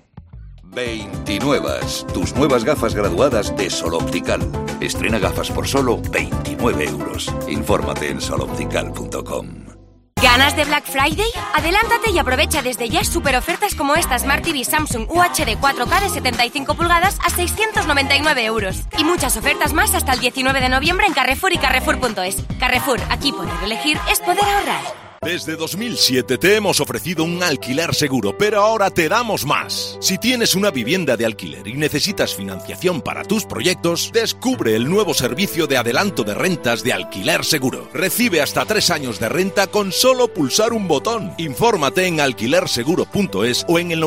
29. Tus nuevas gafas graduadas de Sol Optical. Estrena gafas por solo 29 euros. Infórmate en soloptical.com. ¿Ganas de Black Friday? Adelántate y aprovecha desde ya super ofertas como esta Smart TV Samsung UHD 4K de 75 pulgadas a 699 euros. Y muchas ofertas más hasta el 19 de noviembre en Carrefour y Carrefour.es. Carrefour, aquí poder elegir es poder ahorrar. Desde 2007 te hemos ofrecido un alquiler seguro, pero ahora te damos más. Si tienes una vivienda de alquiler y necesitas financiación para tus proyectos, descubre el nuevo servicio de adelanto de rentas de Alquiler Seguro. Recibe hasta 3 años de renta con solo pulsar un botón. Infórmate en alquilerseguro.es o en el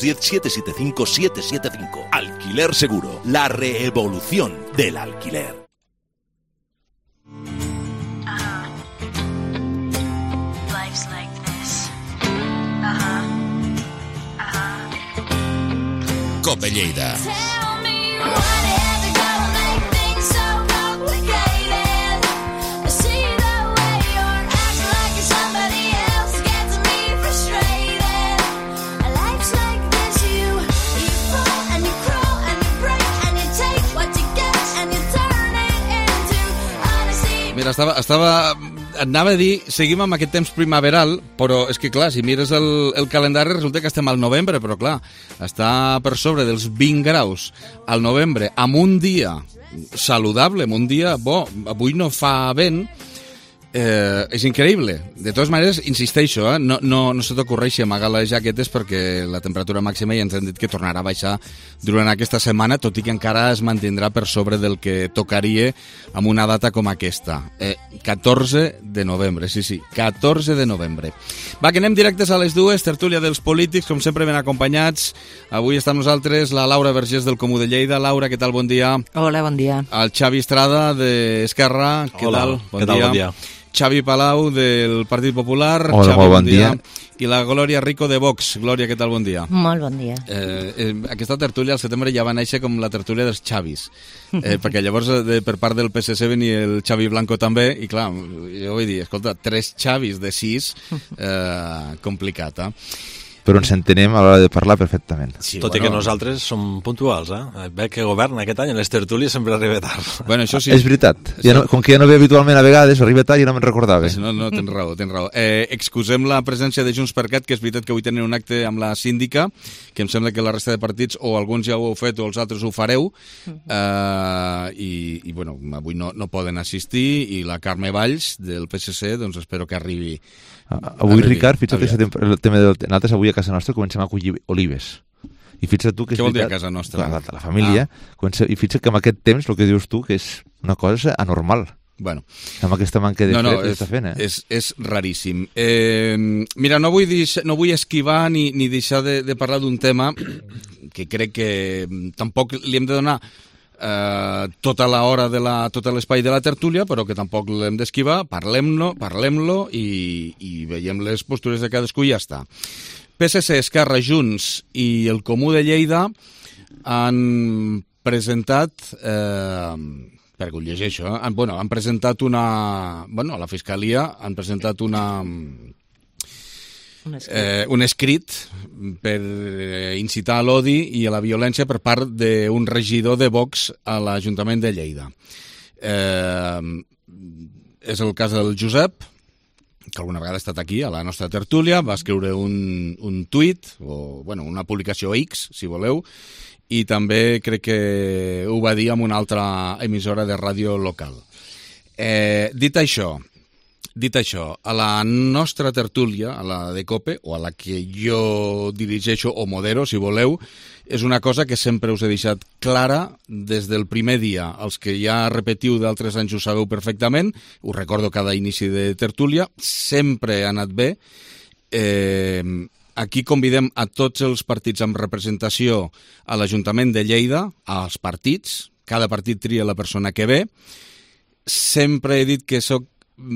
910-775-775. Alquiler Seguro, la reevolución del alquiler. Cope Lleida. Mira, anava a dir, seguim amb aquest temps primaveral, però és que, clar, si mires el calendari resulta que estem al novembre, però, clar, està per sobre dels 20 graus al novembre, amb un dia saludable, amb un dia bo, avui no fa vent, és increïble. De totes maneres, insisteixo, no se t'ocorreixi amagar les jaquetes perquè la temperatura màxima ja ens hem dit que tornarà a baixar durant aquesta setmana, tot i que encara es mantindrà per sobre del que tocaria amb una data com aquesta. 14 de novembre, sí, 14 de novembre. Va, que anem directes a les dues, tertúlia dels polítics, com sempre ben acompanyats. Avui està amb nosaltres la Laura Vergés del Comú de Lleida. Laura, què tal? Bon dia. Hola, bon dia. El Xavi Estrada d'Esquerra, què tal? Bon dia. Xavi Palau del Partit Popular. Hola, Xavi, bon dia. I la Glòria Rico de Vox. Glòria, què tal? Bon dia. Molt bon dia. Aquesta tertúlia al setembre ja va néixer com la tertúlia dels Xavis, perquè llavors per part del PSC venia el Xavi Blanco també, i clar, jo vull dir, escolta, 3 Xavis de 6, complicat, però ens entenem a l'hora de parlar perfectament. Sí, tot i que nosaltres som puntuals, Veig que govern aquest any, les tertúlies sempre arriba tard. Bueno, això sí. És veritat. Com que ja no ve habitualment a vegades, arriba tard i no me'n recordava. No, tens raó. Excusem la presència de JxCat, que és veritat que avui tenen un acte amb la síndica, que em sembla que la resta de partits, o alguns ja ho heu fet o els altres ho fareu, i bueno, avui no poden assistir, i la Carme Valls, del PSC, doncs espero que arribi. Avui, Ricard, fixa't el tema del... Nosaltres avui a casa nostra comencem a collir olives. I fixa't tu que és què vol dir a veritat, casa nostra? La família. I fixa't que amb aquest temps, el que dius tu, que és una cosa anormal. Bueno. Amb aquesta manca de fred que està fent, és raríssim. Mira, no vull esquivar ni deixar de parlar d'un tema que crec que tampoc li hem de donar tota l'hora tot l'espai de la tertúlia, però que tampoc l'hem d'esquivar. Parlem-lo i veiem les postures de cadascú i ja està. PSC, Esquerra, Junts i el Comú de Lleida han presentat... perquè ho llegeixo, han presentat a la Fiscalia han presentat un escrit per incitar a l'odi i a la violència per part d'un regidor de Vox a l'Ajuntament de Lleida. És el cas del Josep, que alguna vegada ha estat aquí, a la nostra tertúlia, va escriure un tuit, o una publicació X, si voleu, i també crec que ho va dir amb una altra emissora de ràdio local. Dit això, a la nostra tertúlia, a la de COPE, o a la que jo dirigeixo o modero, si voleu, és una cosa que sempre us he deixat clara des del primer dia. Els que ja repetiu d'altres anys ho sabeu perfectament, ho recordo cada inici de tertúlia, sempre ha anat bé. Aquí convidem a tots els partits amb representació a l'Ajuntament de Lleida, als partits, cada partit tria la persona que ve. Sempre he dit que soc...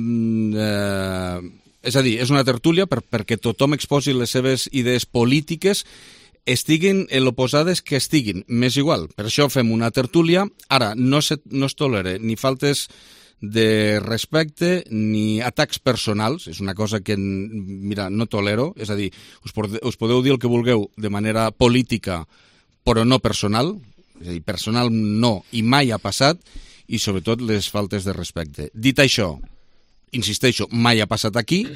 és a dir, és una tertúlia perquè tothom exposi les seves idees polítiques, estiguin l'oposades que estiguin, m'és igual. Per això fem una tertúlia. Ara, no es tolera ni faltes de respecte ni atacs personals, és una cosa que, mira, no tolero, és a dir, us podeu dir el que vulgueu de manera política, però no personal, és a dir, personal no, i mai ha passat, i sobretot les faltes de respecte. Dit això, insisteixo, mai ha passat aquí,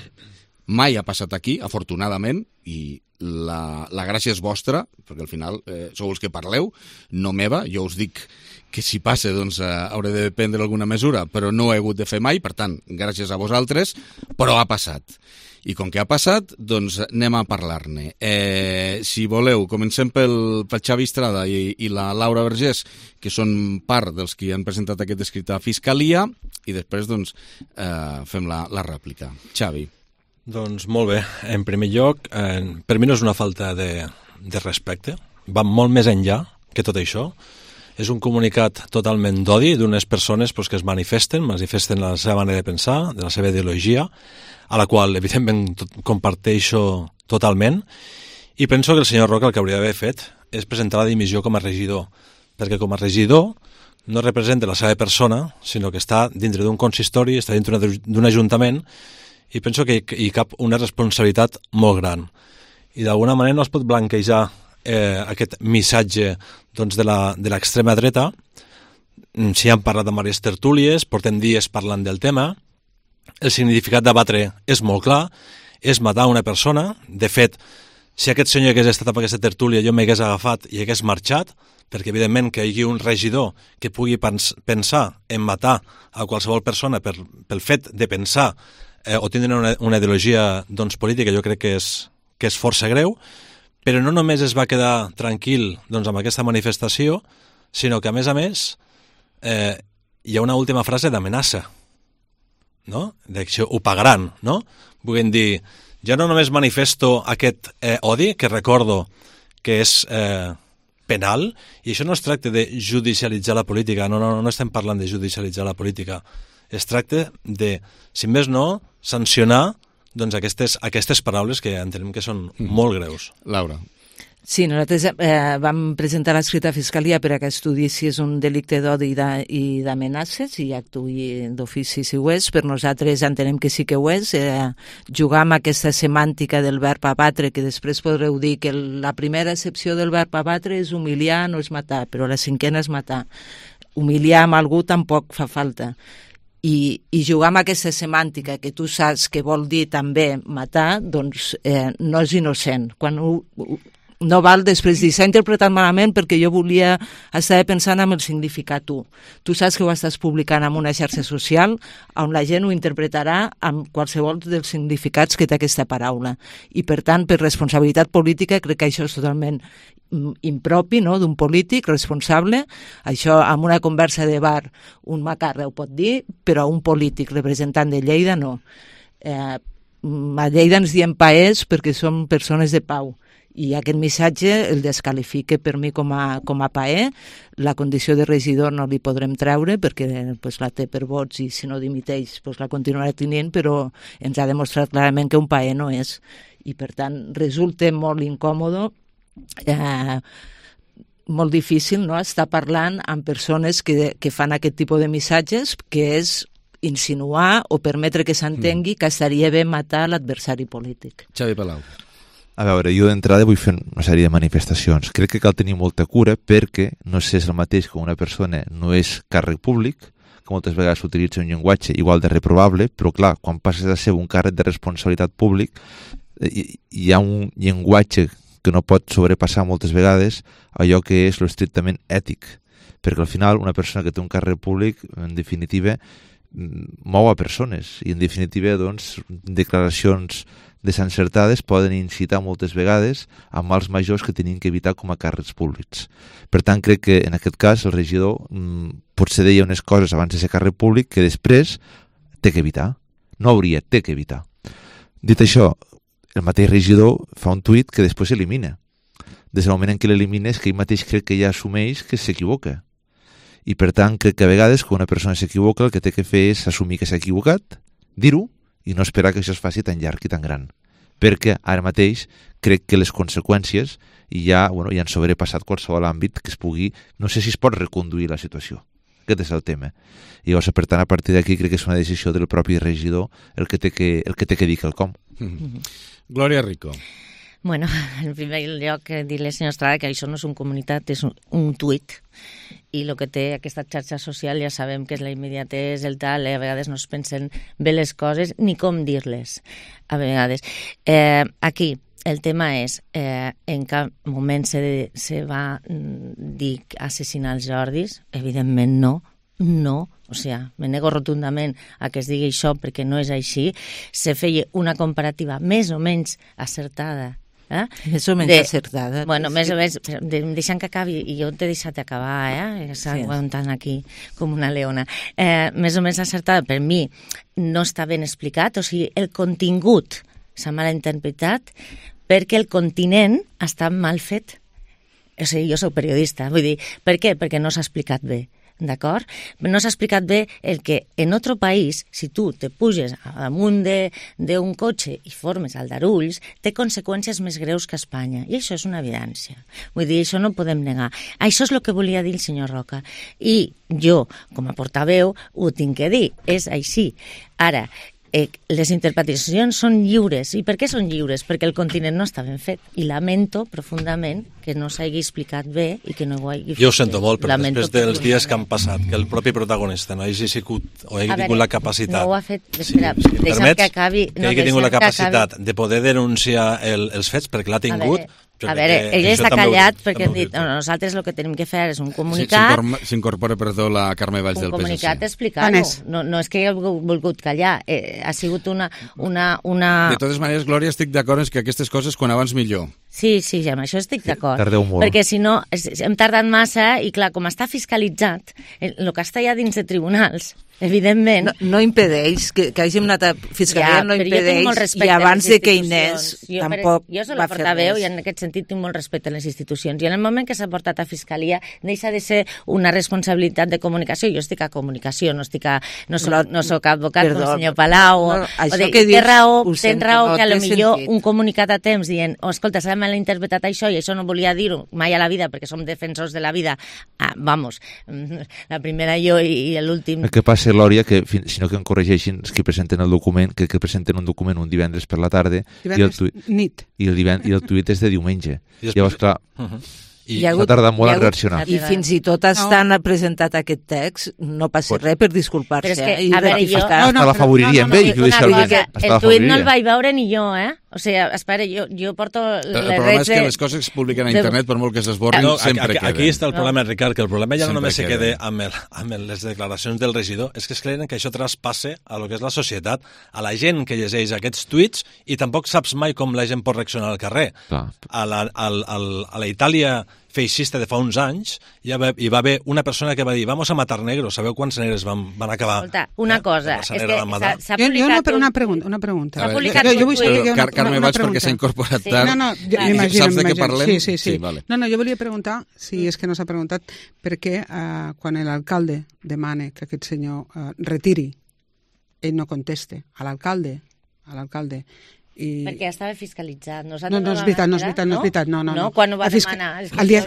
afortunadament, i la gràcia és vostra, perquè al final sou els que parleu, no meva. Jo us dic que si passa doncs hauré de prendre alguna mesura, però no ho he hagut de fer mai, per tant, gràcies a vosaltres, però ha passat. I com que ha passat, doncs anem a parlar-ne. Si voleu, comencem pel Xavi Estrada i la Laura Vergés, que són part dels que han presentat aquest escrit a Fiscalia, i després doncs fem la rèplica. Xavi. Doncs molt bé. En primer lloc, per mi no és una falta de respecte. Va molt més enllà que tot això. És un comunicat totalment d'odi d'unes persones que es manifesten la seva manera de pensar, de la seva ideologia, a la qual, evidentment, comparteixo totalment, i penso que el senyor Roca el que hauria d'haver fet és presentar la dimissió com a regidor, perquè com a regidor no representa la seva persona, sinó que està dintre d'un consistori, està dintre d'un ajuntament, i penso que hi cap una responsabilitat molt gran. I d'alguna manera no es pot blanquejar aquest missatge de l'extrema dreta. Si han parlat de diverses tertúlies, portem dies parlant del tema, el significat d'abatre és molt clar, és matar una persona. De fet, si aquest senyor hagués estat en aquesta tertúlia, jo m'hagués agafat i hagués marxat, perquè evidentment que hi hagi un regidor que pugui pensar en matar a qualsevol persona pel fet de pensar o tindre una ideologia política, jo crec que és força greu, però no només es va quedar tranquil amb aquesta manifestació, sinó que a més hi ha una última frase d'amenaça, no? Que ho pagaran, no? Vull dir, jo no només manifesto aquest odi, que recordo que és penal, i això no es tracta de judicialitzar la política, no estem parlant de judicialitzar la política, es tracta de, si més no, sancionar aquestes paraules que entenem que són molt greus. Laura. Sí, nosaltres vam presentar l'escrit a Fiscalia per a que estudi si és un delicte d'odi i d'amenaces i actuï d'ofici si ho és. Per nosaltres entenem que sí que ho és. Jugar amb aquesta semàntica del verb abatre, que després podreu dir que la primera accepció del verb abatre és humiliar, no és matar, però la cinquena és matar. Humiliar amb algú tampoc fa falta. I jugar amb aquesta semàntica que tu saps que vol dir també matar, doncs no és innocent. Quan no val després dir, s'ha interpretat malament perquè jo estava pensant en el significat tu. Tu saps que ho estàs publicant en una xarxa social on la gent ho interpretarà amb qualsevol dels significats que té aquesta paraula. I per tant, per responsabilitat política, crec que això és totalment impropi, no?, d'un polític responsable. Això, en una conversa de bar, un macarra ho pot dir, però un polític representant de Lleida no. A Lleida ens diem paers perquè som persones de pau. I aquest missatge el desqualifica per mi com a paer. La condició de regidor no li podrem treure perquè la té per vots i si no dimiteix la continuarà tenint, però ens ha demostrat clarament que un paer no és. I per tant resulta molt incòmode, molt difícil, no?, estar parlant amb persones que fan aquest tipus de missatges, que és insinuar o permetre que s'entengui que estaria bé matar l'adversari polític. Xavi Palau. A veure, jo d'entrada vull fer una sèrie de manifestacions. Crec que cal tenir molta cura perquè no sé si és el mateix que una persona no és càrrec públic, que moltes vegades s'utilitza un llenguatge igual de reprovable, però clar, quan passes a ser un càrrec de responsabilitat públic hi ha un llenguatge que no pot sobrepassar moltes vegades allò que és l'estrictament ètic, perquè al final una persona que té un càrrec públic, en definitiva, mou a persones i en definitiva, doncs, declaracions desencertades poden incitar moltes vegades a mals majors que tenim que evitar com a càrrecs públics. Per tant, crec que en aquest cas el regidor potser deia unes coses abans de ser càrrec públic que després té que evitar. No hauria, té que evitar. Dit això, el mateix regidor fa un tuit que després elimina. Des del moment en què l'elimina és que ell mateix crec que ja assumeix que s'equivoca. I per tant, crec que a vegades quan una persona s'equivoca el que té que fer és assumir que s'ha equivocat, dir-ho, i no esperar que això es faci tan llarg i tan gran. Perquè ara mateix crec que les conseqüències ja han sobrepassat qualsevol àmbit que es pugui, no sé si es pot reconduir la situació. Aquest és el tema. I llavors, per tant, a partir d'aquí crec que és una decisió del propi regidor el que té que dir quelcom. Glòria Rico. Bueno, en primer lloc, dir-li al senyor Estrada que això no és un comunitat, és un tuit. I el que té aquesta xarxa social ja sabem que és la immediatesa, el tal, a vegades no es pensen bé les coses ni com dir-les, a vegades. Aquí, el tema és, en cap moment se va dir assassinar els Jordis? Evidentment no. O sigui, me nego rotundament a que es digui això perquè no és així. Se feia una comparativa més o menys acertada. Més o menys acertada. Bueno, més o menys, deixant que acabi, i jo t'he deixat acabar, s'ha aguantant aquí com una leona. Més o menys acertada, per mi, no està ben explicat, o sigui, el contingut s'ha mal interpretat perquè el continent està mal fet. O sigui, jo soc periodista, vull dir, per què? Perquè no s'ha explicat bé. D'acord? No s'ha explicat bé el que en otro país, si tu te puges damunt d'un cotxe i formes aldarulls, té conseqüències més greus que a Espanya. I això és una evidència. Vull dir, això no podem negar. Això és el que volia dir el senyor Roca. I jo, com a portaveu, ho tinc que dir. És així. Ara, les interpretacions són lliures. I per què són lliures? Perquè el continent no està ben fet. I lamento profundament que no s'hagi explicat bé i que no ho hagi fet. Jo ho sento molt, però després dels dies que han passat, que el propi protagonista no hagi sigut o hagi tingut la capacitat... No ho ha fet... Espera, deixa'm que acabi... Que hagi tingut la capacitat de poder denunciar els fets, perquè l'ha tingut... A veure, ell està callat perquè hem dit, nosaltres el que tenim que fer és un comunicat... S'incorpora, perdó, la Carme Valls del PSC. Un comunicat explicant-ho. No és que he volgut callar, ha sigut una... De totes maneres, Glòria, estic d'acord que aquestes coses quan abans millor. Sí, amb això estic d'acord. Tardeu molt. Perquè si no, hem tardat massa i clar, com està fiscalitzat, el que està ja dins de tribunals, evidentment... No impedeix, que hàgim anat a Fiscalia no impedeix, i abans de que Inés tampoc jo soc la portaveu i en aquest sentit tinc molt respecte a les institucions. I en el moment que s'ha portat a Fiscalia deixa de ser una responsabilitat de comunicació. Jo estic a comunicació, no soc advocat com el senyor Palau. Tens raó que potser un comunicat a temps dient, escolta, s'ha malinterpretat això, i això no volia dir-ho mai a la vida, perquè som defensors de la vida. Vamos, la primera jo i l'últim... El que passa, Lòria, que si no que em corregeixin els que presenten el document, que presenten un document un divendres per la tarda nit. I el tuit és de diumenge. Llavors, clar... I s'ha tardat molt a reaccionar. I fins i tot estan presentat aquest text, no passa res per disculpar-se. Però és que, a veure, jo... Hasta l'afavoriria amb ell. El tuit no el vaig veure ni jo, O sigui, espera, jo porto... El problema és que les coses es publiquen a internet, per molt que s'esborrin, sempre queden. Aquí està el problema, Ricard, que el problema ja no només se queda amb les declaracions del regidor, és que es creuen que això traspasse a lo que és la societat, a la gent que llegeix aquests tuits, i tampoc saps mai com la gent pot reaccionar al carrer. A la Itàlia feixista de fa uns anys hi va haver una persona que va dir vamos a matar negros, sabeu quants negres van acabar? Escolta, una cosa, és que s'ha publicat... Una pregunta. S'ha publicat jo vull saber Carme, vaig perquè s'ha incorporat tard. Saps de què parlem? Sí. No, jo volia preguntar, si és que no s'ha preguntat, per què quan l'alcalde demana que aquest senyor retiri, ell no conteste a l'alcalde, perquè estava fiscalitzat. No és veritat. No. Quan ho va demanar?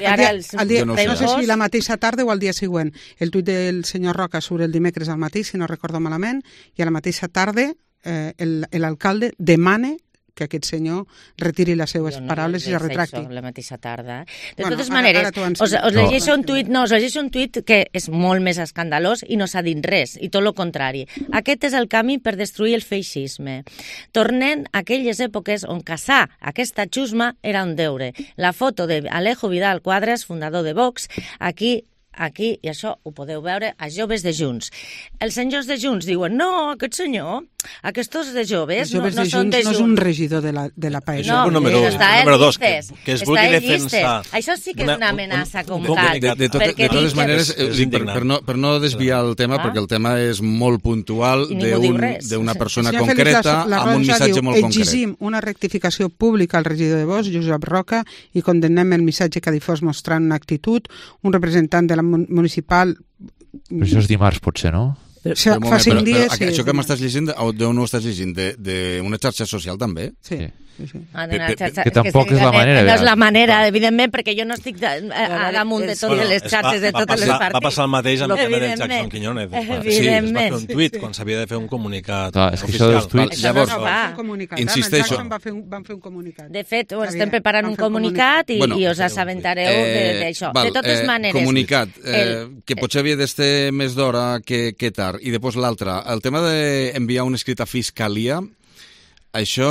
No sé si la mateixa tarda o el dia següent. El tuit del senyor Roca surt el dimecres al matí, si no recordo malament, i a la mateixa tarda l'alcalde demana que aquest senyor retiri les seues paraules i es retracti. La mateixa tarda. De totes maneres, us llegeixo un tuit que és molt més escandalós i no s'ha dit res, i tot el contrari. Aquest és el camí per destruir el feixisme. Tornem a aquelles èpoques on caçar aquesta xusma era un deure. La foto d'Alejo Vidal Quadras, fundador de Vox, aquí, i això ho podeu veure, a joves de Junts. Els senyors de Junts diuen, no, aquest senyor, aquests de joves no són de Junts. No és un regidor de la PAES. No, número dos, que es vulgui defensar. Això sí que és una amenaça com tal. De totes maneres, per no desviar el tema, perquè el tema és molt puntual d'una persona concreta amb un missatge molt concret. Exigim una rectificació pública al regidor de Vox, Josep Roca, i condemnem el missatge que ha difós mostrant una actitud, un representant de la municipal... Però això és dimarts, potser, no? Fa 5 dies... Això que m'estàs llegint, d'on ho estàs llegint? D'una xarxa social, també? Sí. Que tampoc és la manera. No és la manera, evidentment, perquè jo no estic damunt de totes les xarxes de totes les parts. Va passar el mateix amb el tema del Jackson Quiñones. Sí, es va fer un tuit quan s'havia de fer un comunicat oficial. Llavors, insisteixo... Van fer un comunicat. De fet, estem preparant un comunicat i us assabentareu d'això. De totes maneres... Comunicat, que potser havia d'estar més d'hora que tard. I després l'altre, el tema d'enviar un escrit a Fiscalia... Això,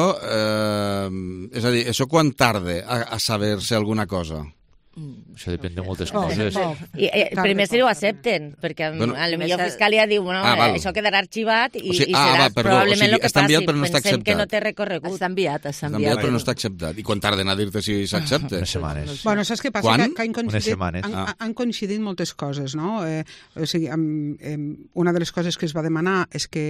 és a dir, això quan tarda a saber-se alguna cosa? Això depèn de moltes coses. Primer si ho accepten, perquè a la millor Fiscalia diu això quedarà arxivat i serà probablement el que passi. Pensem que no té recorregut. Està enviat. Però no està acceptat. I quan tarden a dir-te si s'accepta? Unes setmanes. Bueno, saps què passa? Que han coincidit moltes coses, no? O sigui, una de les coses que es va demanar és que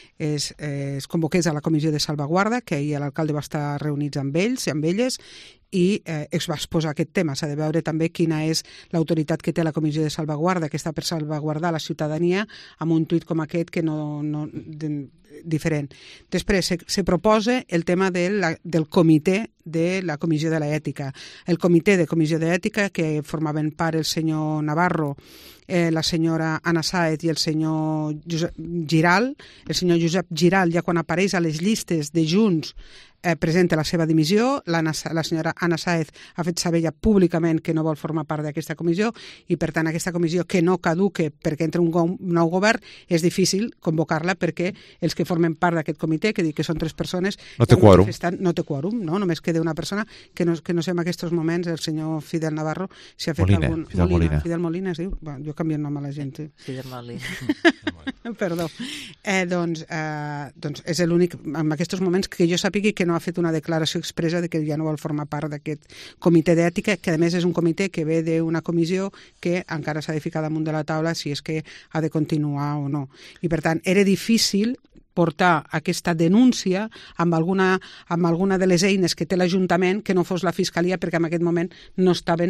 es convoqués a la comissió de salvaguarda, que ahir l'alcalde va estar reunits amb ells i amb elles, i es va exposar aquest tema. S'ha de veure també quina és l'autoritat que té la comissió de salvaguarda, que està per salvaguardar la ciutadania, amb un tuit com aquest que diferent. Després se proposa el tema del comitè de la comissió de l'ètica. El comitè de comissió d'ètica, que formaven part el senyor Navarro, la senyora Anna Sáez i el senyor Josep Giral. El senyor Josep Giral, ja quan apareix a les llistes de Junts, presenta la seva dimissió. La senyora Anna Sáez ha fet saber ja públicament que no vol formar part d'aquesta comissió i, per tant, aquesta comissió que no caduque perquè entra un nou govern, és difícil convocar-la perquè els que formen part d'aquest comitè, que dic que són 3 persones... No té quòrum. No té quòrum, no? Només queda una persona que no sé en aquests moments, el senyor Fidel Navarro, si ha fet algun... Fidel Molina es diu? Jo canvio el nom a la gent. Fidel Molina. Perdó. Doncs és l'únic, en aquests moments, que jo sàpigui que no ha fet una declaració expressa de que ja no vol formar part d'aquest comitè d'ètica, que a més és un comitè que ve d'una comissió que encara s'ha de ficar damunt de la taula si és que ha de continuar o no. I per tant, era difícil portar aquesta denúncia amb alguna de les eines que té l'Ajuntament que no fos la Fiscalia, perquè en aquest moment no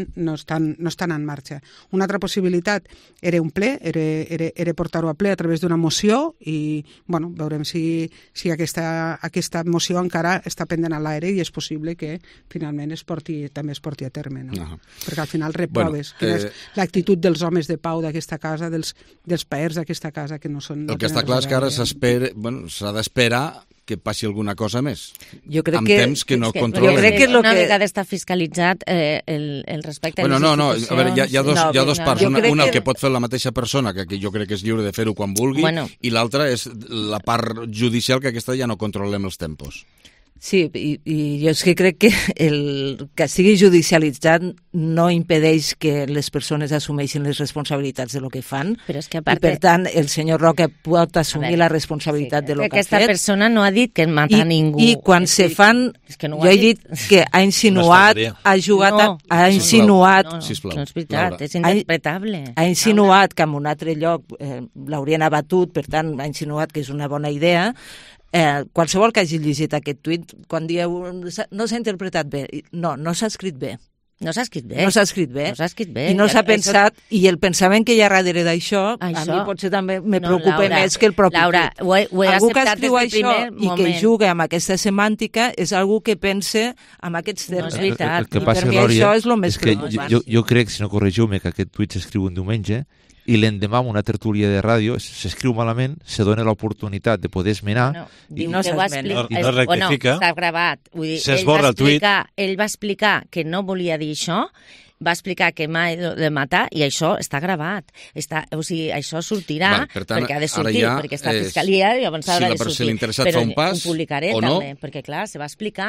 estan en marxa. Una altra possibilitat era un ple, era portar-ho a ple a través d'una moció i veurem si aquesta moció encara està pendent a l'aire i és possible que finalment també es porti a terme. No? Perquè al final reproves quina és l'actitud dels homes de pau d'aquesta casa, dels paers d'aquesta casa, que no són... El que està clar és que ara s'ha d'esperar que passi alguna cosa més. Jo crec amb temps que no controlem. Jo crec que una vegada està fiscalitzat el respecte a les institucions... A veure, hi ha dos parts. Una que pot fer la mateixa persona, que jo crec que és lliure de fer-ho quan vulgui, i l'altra és la part judicial, que aquesta ja no controlem els tempos. Sí, i jo és que crec que el que sigui judicialitzat no impedeix que les persones assumeixin les responsabilitats de lo que fan, però és que a part... i per tant el senyor Roca pot assumir la responsabilitat de lo que ha fet. Aquesta persona no ha dit que mata a ningú. I quan se fan... Jo he dit que ha insinuat, ha jugat... ha insinuat... No és veritat, és interpretable. Ha insinuat que en un altre lloc l'haurien abatut, per tant ha insinuat que és una bona idea. Qualsevol que hagi llegit aquest tuit, quan dieu no s'ha interpretat bé, no s'ha escrit bé. No s'ha escrit bé. No s'ha escrit bé. I no s'ha pensat, i el pensament que hi ha darrere d'això, a mi potser també me preocupa més que el propi tuit. Laura, ho he algú que acceptat escriu des del primer això i que juga amb aquesta semàntica és algú que pense amb aquests termes. No és veritat. El que passa, Glòria, és que jo crec, si no corregiu-me, que aquest tuit s'escriu un diumenge i l'endemà en una tertúlia de ràdio s'escriu malament, se dona l'oportunitat de poder esmenar i no rectifica. Està gravat. S'esborra el tuit. Ell va explicar que no volia dir això, va explicar que mai de matar i això està gravat. O sigui, això sortirà, perquè ha de sortir, perquè està a Fiscalia i llavors haurà de sortir. Si l'interessat fa un pas, ho publicaré o no, també, perquè clar, se va explicar.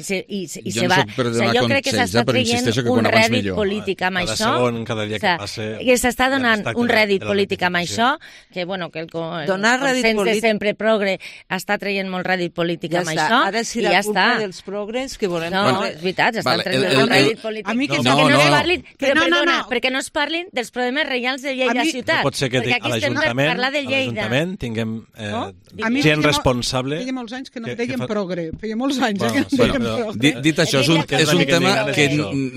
Jo no soc per donar consells, però insisteixo que quan abans millor. Amb cada això, segon, cada dia que passa... Que s'està donant un rèdit polític amb això, que el consens de sempre progre està traient molt rèdit polític amb això, ara si la culpa dels progres que volem... No, és veritat, estan traient un rèdit polític. Perquè no es parlin dels problemes reials de Lleida ciutat. No pot ser que a l'Ajuntament tinguem gent responsable... Feia molts anys que no deien progre. Feia molts anys que no deien progre. Dit això, és un tema que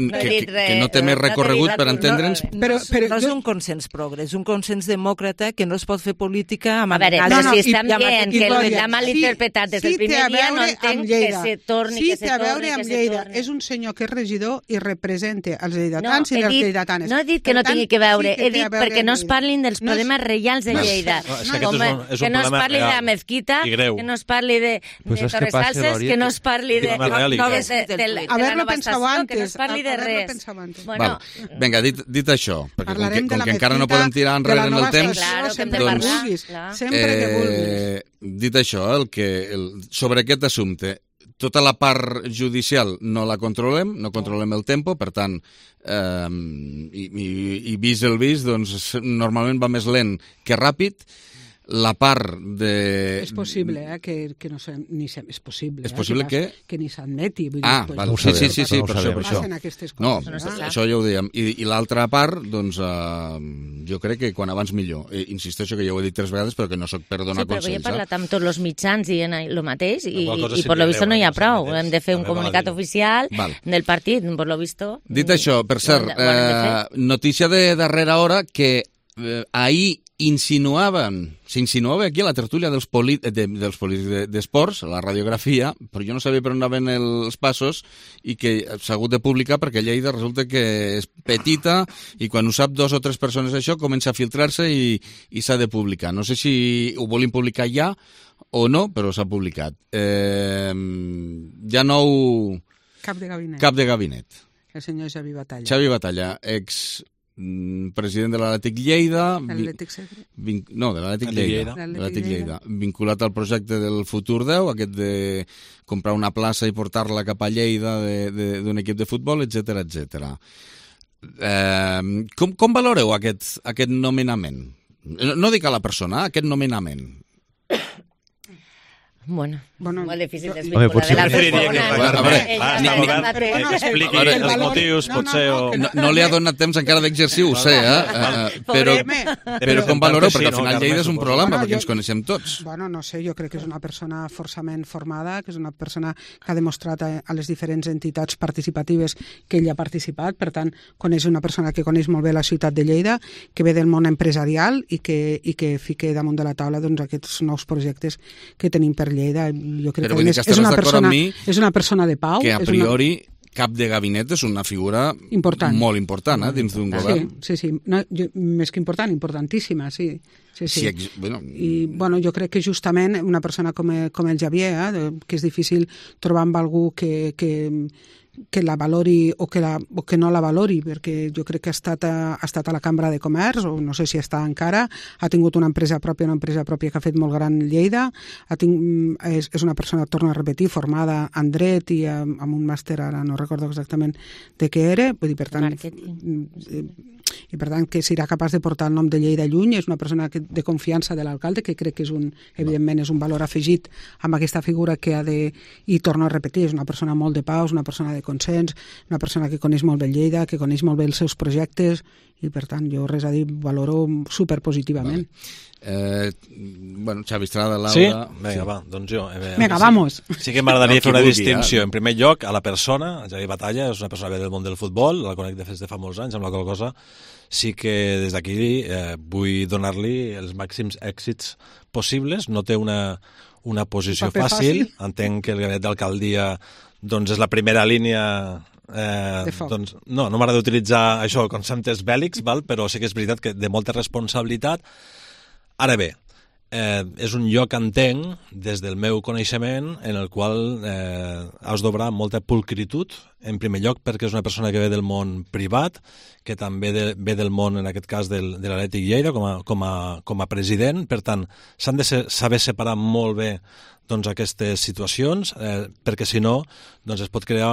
no té més recorregut per entendre'ns. Però no és un consens progre, és un consens demòcrata que no es pot fer política amb... A veure, si estan dient que l'ha mal interpretat des del primer dia, no entenc que se torni, que se torni, que se torni. Sí, té a veure amb Lleida. És un senyor que és regidor i representa els lleidatans i les lleidatanes. No he dit que no tingui que veure, he dit perquè no es parlin dels problemes reials de Lleida. Que no es parli de la mezquita, que no es parli de Torres Salses, que no es parli de la nova estació, que no es parli de res. Vinga, dit això, perquè com que encara no podem tirar enrere en el temps, sempre que vulguis. Dit això, sobre aquest assumpte, tota la part judicial no la controlem, no controlem el tempo, per tant, i vist el vist, doncs normalment va més lent que ràpid. La part de... És possible, que no és possible. És possible que... Que ni s'admeti. Sí, per això. No, això ja ho dèiem. I l'altra part, doncs, jo crec que quan abans millor. Insisteixo que ja ho he dit 3 vegades, però que no soc per donar consells. Sí, però jo he parlat amb tots els mitjans dient el mateix i per lo visto no hi ha prou. Hem de fer un comunicat oficial del partit, per lo visto... Dit això, per cert, notícia de darrera hora que ahir s'insinuava aquí a la tertúlia dels polítics d'esports, a la radiografia, però jo no sabia per on anaven els passos i que s'ha hagut de publicar perquè Lleida resulta que és petita i quan ho sap 2 o 3 persones això comença a filtrar-se i s'ha de publicar. No sé si ho volen publicar ja o no, però s'ha publicat. Ja nou... Cap de gabinet. El senyor Xavi Batalla. Xavi Batalla, president de l'Atlètic Lleida... No, de l'Atlètic Lleida. Vinculat al projecte del Futur 10, aquest de comprar una plaça i portar-la cap a Lleida d'un equip de futbol, etc. Com valoreu aquest nomenament? No dic a la persona, aquest nomenament. Bueno, molt difícil Home, potser de la persona. Expliqui els motius, potser... No li ha donat temps encara d'exercir, ho sé, però com valoreu? Perquè al final Lleida és un problema, perquè ens coneixem tots. Bueno, no sé, jo crec que és una persona forçament formada, que és una persona que ha demostrat a les diferents entitats participatives que ell ha participat, per tant, és una persona que coneix molt bé la ciutat de Lleida, que ve del món empresarial i que fique damunt de la taula aquests nous projectes que tenim per Lleida. Jo crec que és una persona de pau. Que a priori cap de gabinet és una figura molt important dins d'un govern. Sí. No, més que important, importantíssima, sí. I jo crec que justament una persona com el Xavier, que és difícil trobar amb algú que la valori o que no la valori, perquè jo crec que ha estat a la Cambra de Comerç, o no sé si està encara, ha tingut una empresa pròpia que ha fet molt gran Lleida, és una persona, torno a repetir, formada en dret i amb un màster, ara no recordo exactament de què era, vull dir, per tant que serà capaç de portar el nom de Lleida lluny, és una persona de confiança de l'alcalde, que crec que evidentment és un valor afegit amb aquesta figura que ha de, i torno a repetir, és una persona molt de pau, una persona de consens, una persona que coneix molt bé Lleida, que coneix molt bé els seus projectes, i per tant jo res a dir, valoro superpositivament. Xavi Estrada, Laura... Sí? Vinga, va, doncs jo... Vinga, vamos! Sí que m'agradaria fer una distinció. En primer lloc, a la persona, Xavi Batalla, és una persona del món del futbol, la conec des de fa molts anys, amb la qual cosa sí que des d'aquí vull donar-li els màxims èxits possibles. No té una posició fàcil. Entenc que el gabinet d'alcaldia és la primera línia... No m'agrada utilitzar això, conceptes bèl·lics, però sí que és veritat que de molta responsabilitat. Ara bé, és un lloc, entenc, des del meu coneixement, en el qual has d'obrar molta pulcritud, en primer lloc perquè és una persona que ve del món privat, que també ve del món, en aquest cas, de l'Atlètic Lleida, com a president. Per tant, s'han de saber separar molt bé aquestes situacions, perquè si no es pot crear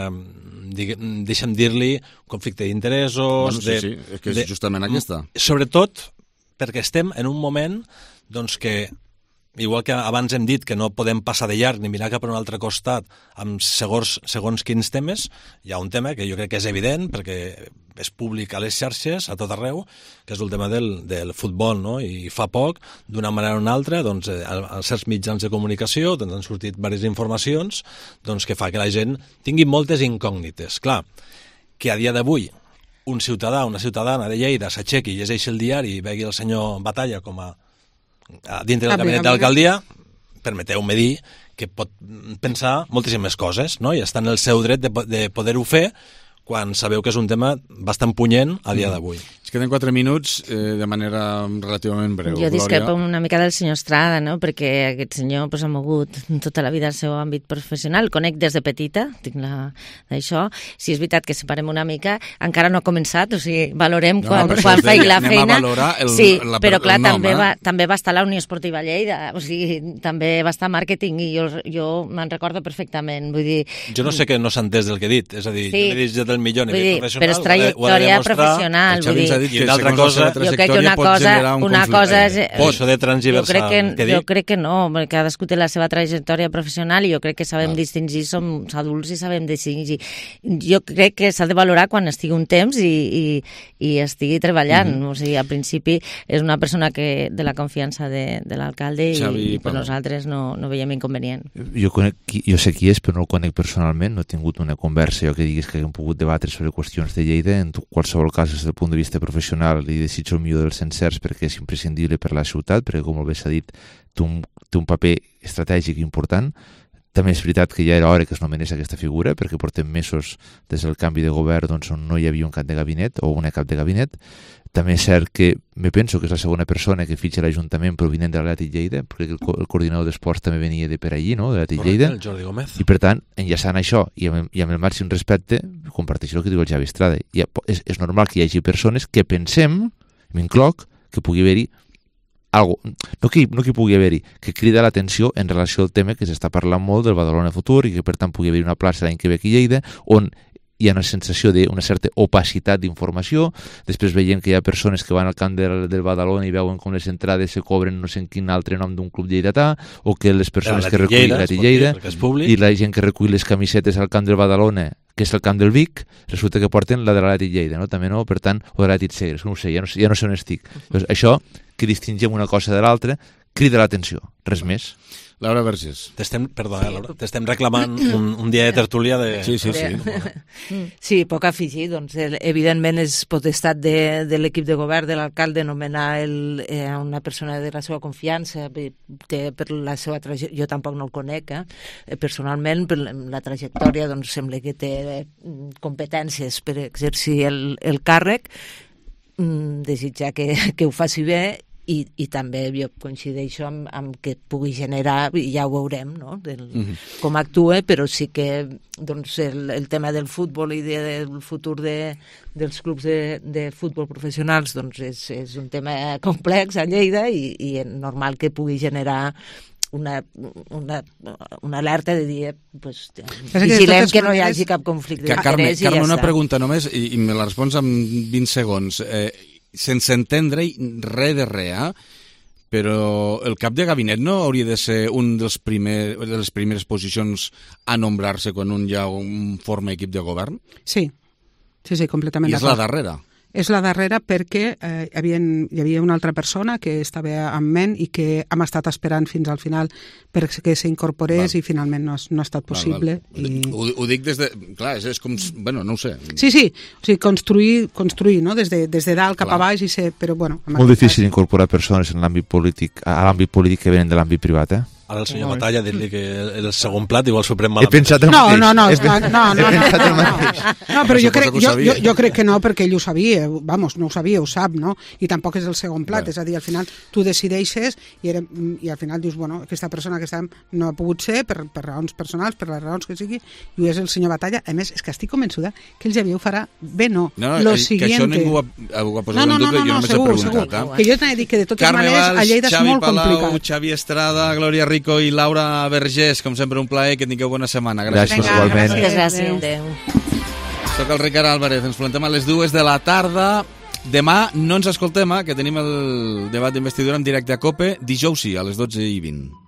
deixa'm dir-li, conflicte d'interessos... Sí, és que és justament aquesta. Sobretot perquè estem en un moment que, igual que abans hem dit que no podem passar de llarg ni mirar cap a un altre costat amb segons quins temes, hi ha un tema que jo crec que és evident, perquè és públic a les xarxes, a tot arreu, que és el tema del futbol, no? I fa poc, d'una manera o una altra, als certs mitjans de comunicació han sortit diverses informacions que fa que la gent tingui moltes incògnites. Clar, que a dia d'avui un ciutadà, una ciutadana de Lleida s'aixequi, llegeixi el diari i vegi el senyor Batalla com a dintre del gabinet d'alcaldia, permeteu-me dir que pot pensar moltíssimes coses, no? I està en el seu dret de poder-ho fer quan sabeu que és un tema bastant punyent a dia d'avui. Ens queden 4 minuts de manera relativament breu. Jo discrepo una mica del senyor Estrada, no? Perquè aquest senyor ha mogut tota la vida el seu àmbit professional. El conec des de petita, tinc d'això. Si és veritat que separem una mica, encara no ha començat, o sigui, valorem quan faig la feina. Sí, però clar, també va estar a la Unió Esportiva Lleida, o sigui, també va estar a màrqueting i jo me'n recordo perfectament. Vull dir... Jo no sé que no s'ha entès del que he dit, és a dir, jo l'he dit des del millor nivell professional. Però és trajectòria professional, vull dir... I una altra cosa, jo crec que una cosa és... Això de transversal, jo crec que no, perquè cadascú té la seva trajectòria professional i jo crec que sabem distingir, som adults i sabem distingir. Jo crec que s'ha de valorar quan estigui un temps i estigui treballant. O sigui, al principi és una persona que de la confiança de l'alcalde i per nosaltres no veiem inconvenient. Jo sé qui és, però no el conec personalment, no he tingut una conversa que diguis que hem pogut debatre sobre qüestions de Lleida. En qualsevol cas, des del punt de vista professional, li desitjo el millor dels encerts perquè és imprescindible per la ciutat, perquè, com molt bé s'ha dit, té un paper estratègic important. També és veritat que ja era hora que es nomenés aquesta figura, perquè portem mesos des del canvi de govern on no hi havia un cap de gabinet o una cap de gabinet. També és cert que me penso que és la segona persona que fitxa l'Ajuntament provinent de l'Atlètic Lleida, perquè el coordinador d'esports també venia de per allí, no? de l'Atlètic Lleida. El Jordi Gómez. I per tant, enllaçant això i amb el màxim respecte, comparteixo el que diu el Xavi Estrada. És normal que hi hagi persones que pensem, m'incloc, que pugui haver-hi no que pugui haver-hi, que crida l'atenció en relació al tema que s'està parlant molt del Badalona Futur i que per tant pugui haver-hi una plaça l'any que ve aquí a Lleida on hi ha una sensació d'una certa opacitat d'informació. Després veiem que hi ha persones que van al camp del Badalona i veuen com les entrades se cobren no sé en quin altre nom d'un club lleidatà, o que les persones que recullen la Lleida i la gent que recull les camisetes al camp del Badalona, que és el camp del Vic, resulta que porten la de l'Atlètic Lleida, no? També no? Per tant, o de l'Atlètic Segres, no ho sé, ja no sé on estic. Doncs això, que distingim una cosa de l'altra, crida l'atenció, res més. Laura Vergés. Perdona, Laura, t'estem reclamant un dia de tertúlia de... Sí. Sí, poc a afegir. Doncs, evidentment és potestat de l'equip de govern, de l'alcalde, nomenar una persona de la seva confiança, per la seva trajectòria. Jo tampoc no el conec, personalment, per la trajectòria, doncs sembla que té competències per exercir el càrrec, desitjar que ho faci bé. I també jo coincideixo amb que pugui generar, i ja ho veurem, no? Com actua, però sí que doncs, el tema del futbol i del futur dels clubs de futbol professionals doncs, és un tema complex a Lleida i és normal que pugui generar una alerta de dir vigilem que no hi hagi cap conflicte d'interès. Carme, una pregunta només i me la respons en 20 segons. Sense entendre res de res, però el cap de gabinet no hauria de ser un de les primeres posicions a nombrar-se quan ja forma equip de govern? Sí, completament d'acord. I és la darrera? És la darrera perquè hi havia una altra persona que estava en ment i que hem estat esperant fins al final perquè s'incorporés i finalment no ha estat possible. Ho dic des de... Clar, és com... Bueno, no ho sé. Sí, o sigui, construir, no? Des de dalt cap a baix i ser... Però, bueno... Molt difícil incorporar persones a l'àmbit polític que venen de l'àmbit privat, Ara el senyor Batalla dir-li que el segon plat igual s'ho pren malament. He pensat el mateix. No, però jo crec que no, perquè ell ho sabia, no ho sabia, ho sap, no? I tampoc és el segon plat, és a dir, al final tu decideixes i al final dius, bueno, aquesta persona que no ha pogut ser per raons personals, per les raons que sigui, i és el senyor Batalla. A més, és que estic convençuda que el Xavier ho farà bé, no? Lo siguiente. Que això ningú ho ha posat en dubte, jo només he preguntat. Que jo t'he dit que de totes maneres a Lleida és molt complicat. Carme Valls, Xavi Estrada, Glòria Rico i Laura Vergés, com sempre un plaer, que tingueu bona setmana. Gràcies, igualment. Gràcies. Soc el Ricard Álvarez, ens plantem a les 2 de la tarda. Demà no ens escoltem, que tenim el debat d'investidura en directe a COPE. Dijous sí, a les 12:20.